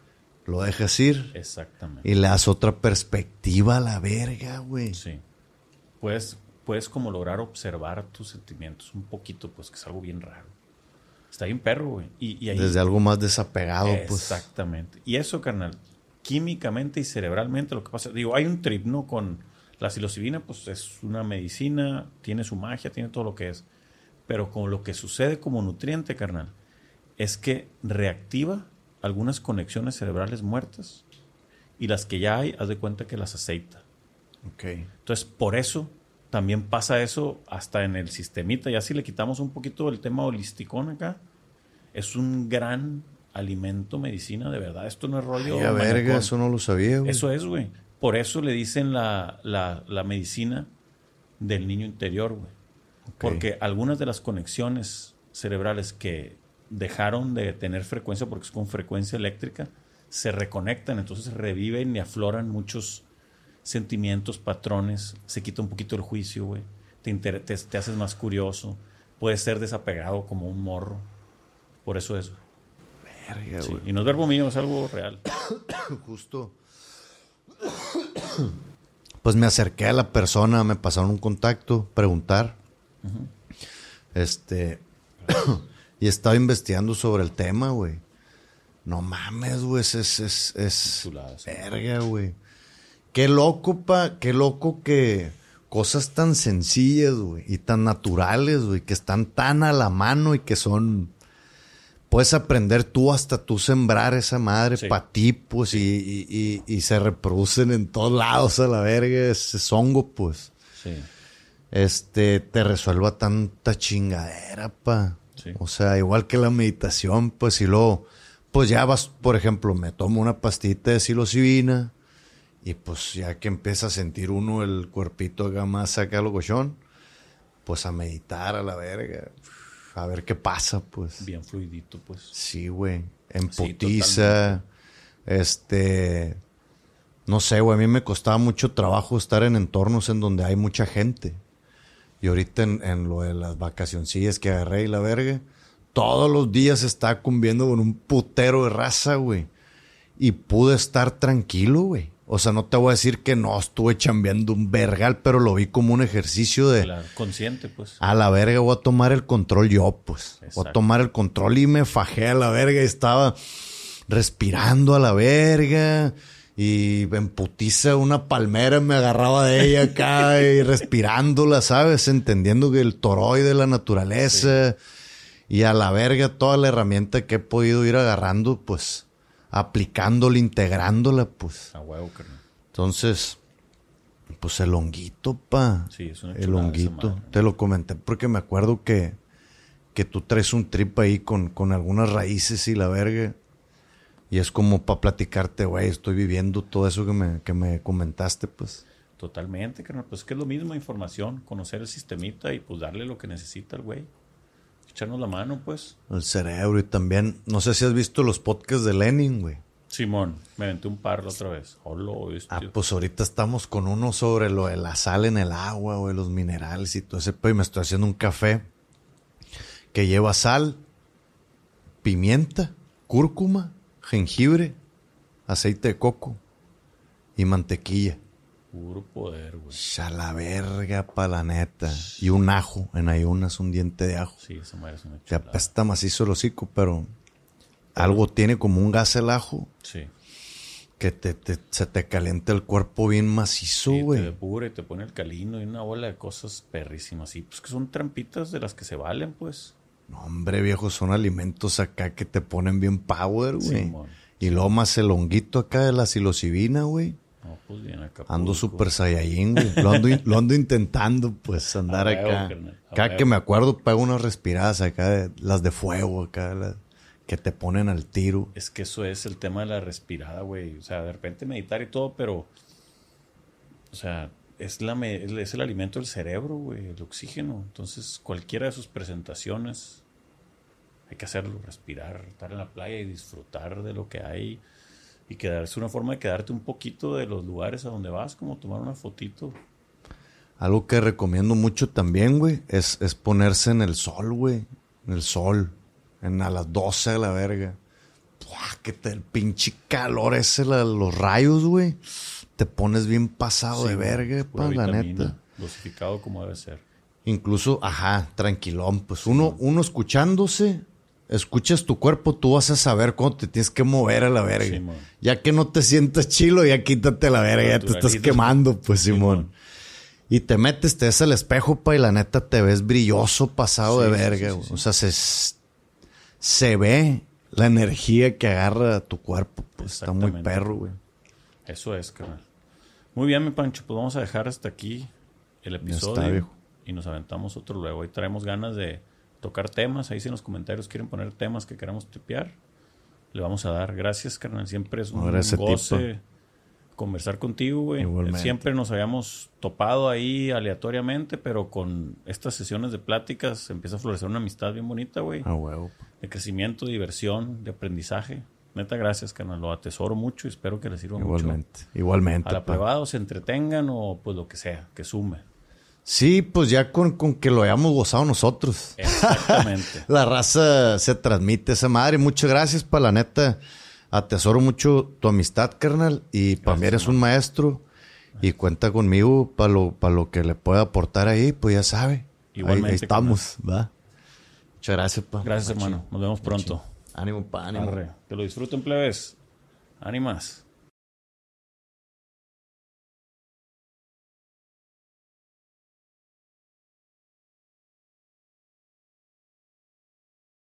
lo dejas ir. Exactamente. Y le das otra perspectiva a la verga, güey. Sí. Puedes, puedes como lograr observar tus sentimientos un poquito, pues que es algo bien raro. Está bien perro, güey. Y, y ahí, Desde algo más desapegado, pues. Exactamente. Y eso, carnal, químicamente y cerebralmente lo que pasa... Digo, hay un trip, ¿no? Con la psilocibina, pues es una medicina, tiene su magia, tiene todo lo que es. Pero con lo que sucede como nutriente, carnal, es que reactiva algunas conexiones cerebrales muertas y las que ya hay, haz de cuenta que las aceita. Okay. Entonces, por eso también pasa eso hasta en el sistemita. Ya si le quitamos un poquito el tema holisticón acá, es un gran alimento, medicina, de verdad. Esto no es rollo. Ay, a verga, eso no lo sabía, güey. Eso es, güey. Por eso le dicen la, la, la medicina del niño interior, güey. Okay. Porque algunas de las conexiones cerebrales que dejaron de tener frecuencia, porque es con frecuencia eléctrica, se reconectan, entonces reviven y afloran muchos sentimientos, patrones, se quita un poquito el juicio, güey. Te, inter- te, te haces más curioso, puedes ser desapegado como un morro. Por eso es. Verga, sí. güey. Y no es verbo mío, es algo real. Justo. Pues me acerqué a la persona, me pasaron un contacto, preguntar. Uh-huh. Este... Y estaba investigando sobre el tema, güey. No mames, güey. Es, es, es, es Chulada, sí. Verga, güey. Qué loco, pa. Qué loco que cosas tan sencillas, güey. Y tan naturales, güey. Que están tan a la mano y que son... Puedes aprender tú hasta tú sembrar esa madre sí. para ti, pues. Sí. Y, y, y, y se reproducen en todos lados a la verga. Ese es hongo, pues. Sí. Este, te resuelva tanta chingadera, pa. Sí. O sea, igual que la meditación, pues si luego, pues ya vas, por ejemplo, me tomo una pastita de psilocibina y pues ya que empieza a sentir uno el cuerpito acá más acá lo cochón, pues a meditar a la verga, a ver qué pasa, pues. Bien fluidito, pues. Sí, güey, emputiza, sí, este, no sé, güey, a mí me costaba mucho trabajo estar en entornos en donde hay mucha gente. Y ahorita en, en lo de las vacacioncillas que agarré y la verga, todos los días estaba conviviendo con un putero de raza, güey. Y pude estar tranquilo, güey. O sea, no te voy a decir que no estuve chambeando un vergal, pero lo vi como un ejercicio de... Claro, consciente, pues. A la verga voy a tomar el control yo, pues. Exacto. Voy a tomar el control y me fajé a la verga y estaba respirando a la verga... Y en putiza una palmera me agarraba de ella acá y respirándola, ¿sabes? Entendiendo que el toroide de la naturaleza sí. Y a la verga toda la herramienta que he podido ir agarrando, pues, aplicándola, integrándola, pues. A huevo, carnal. Entonces, pues el honguito, pa. Sí, es una el honguito. Madre, Te lo comenté porque me acuerdo que, que tú traes un trip ahí con, con algunas raíces y la verga. Y es como para platicarte, güey, estoy viviendo todo eso que me, que me comentaste, pues. Totalmente, carnal. Pues es que es lo mismo, información, conocer el sistemita y pues darle lo que necesita al güey. Echarnos la mano, pues. El cerebro y también, no sé si has visto los podcasts de Lenin, güey. Simón, me aventé un par la otra vez. Hola, este. Ah, pues ahorita estamos con uno sobre lo de la sal en el agua, güey, los minerales y todo ese pedo. Y me estoy haciendo un café que lleva sal, pimienta, cúrcuma, jengibre, aceite de coco y mantequilla. Puro poder, güey. A la verga, pa' la neta. Y un ajo, en ayunas, un diente de ajo. Sí, esa madre es una Te chulada. apesta macizo el hocico, pero algo tiene como un gas el ajo. Sí. Que te, te, se te calienta el cuerpo bien macizo, güey. Sí, te depura y te pone alcalino y una bola de cosas perrísimas. Sí, pues que son trampitas de las que se valen, pues. No, hombre, viejo, son alimentos acá que te ponen bien power, güey. Sí, y luego más el honguito acá de la psilocibina, güey. No, pues bien acá. Ando super saiyajin, güey. Lo ando, lo ando intentando, pues, andar huevo, acá. Carnal, Cada huevo. que me acuerdo, pego unas respiradas acá, de, las de fuego acá, las, que te ponen al tiro. Es que eso es el tema de la respirada, güey. O sea, de repente meditar y todo, pero... O sea, es, la, me- es el alimento del cerebro, güey, el oxígeno. Entonces, cualquiera de sus presentaciones, hay que hacerlo, respirar, estar en la playa y disfrutar de lo que hay. Y quedarse una forma de quedarte un poquito de los lugares a donde vas, como tomar una fotito. Algo que recomiendo mucho también, güey, es, es ponerse en el sol, güey. En el sol. En a las doce a la verga. ¡buah! Que te, el pinche calor ese, la, los rayos, güey. Te pones bien pasado Sí, de güey, verga, pura pa, la vitamina, neta. Dosificado como debe ser. Incluso, ajá, tranquilón. Pues uno, uno escuchándose, escuchas tu cuerpo, tú vas a saber cuándo te tienes que mover a la verga. Sí, mon. Ya que no te sientas chilo, ya quítate la verga, ya te estás Naturalizas. quemando, pues, Sí, Simón. mon. Y te metes, te ves al espejo, pa, y la neta te ves brilloso, pasado Sí, de sí, verga, sí, güey. sí, sí. O sea, se, se ve la energía que agarra tu cuerpo, pues está muy Exactamente. perro, güey. Eso es, carnal. Muy bien, mi Pancho, pues vamos a dejar hasta aquí el episodio. está, viejo. Y nos aventamos otro luego. Ahí traemos ganas de tocar temas. Ahí si en los comentarios quieren poner temas que queramos tipear, le vamos a dar. Gracias, carnal. Siempre es un No, gracias a ti, goce conversar contigo, güey. Igualmente. Siempre nos habíamos topado ahí aleatoriamente, pero con estas sesiones de pláticas empieza a florecer una amistad bien bonita, güey. A huevo. De crecimiento, de diversión, de aprendizaje. Neta, gracias, carnal. Lo atesoro mucho y espero que les sirva mucho. Igualmente. Igualmente, A la pa. privada, se entretengan o pues lo que sea, que sume. Sí, pues ya con, con que lo hayamos gozado nosotros. Exactamente. La raza se transmite esa madre. Muchas gracias, pa, la neta. Atesoro mucho tu amistad, carnal. Y para mí eres hermano. un maestro. Y cuenta conmigo para lo, pa lo que le pueda aportar ahí, pues ya sabe. Ahí- Igualmente, Ahí, estamos, ¿va? Muchas gracias, pa. Gracias, Machín. hermano. Nos vemos pronto. Ánimo, pa, ánimo. Arre. Que lo disfruten, plebes. Ánimas.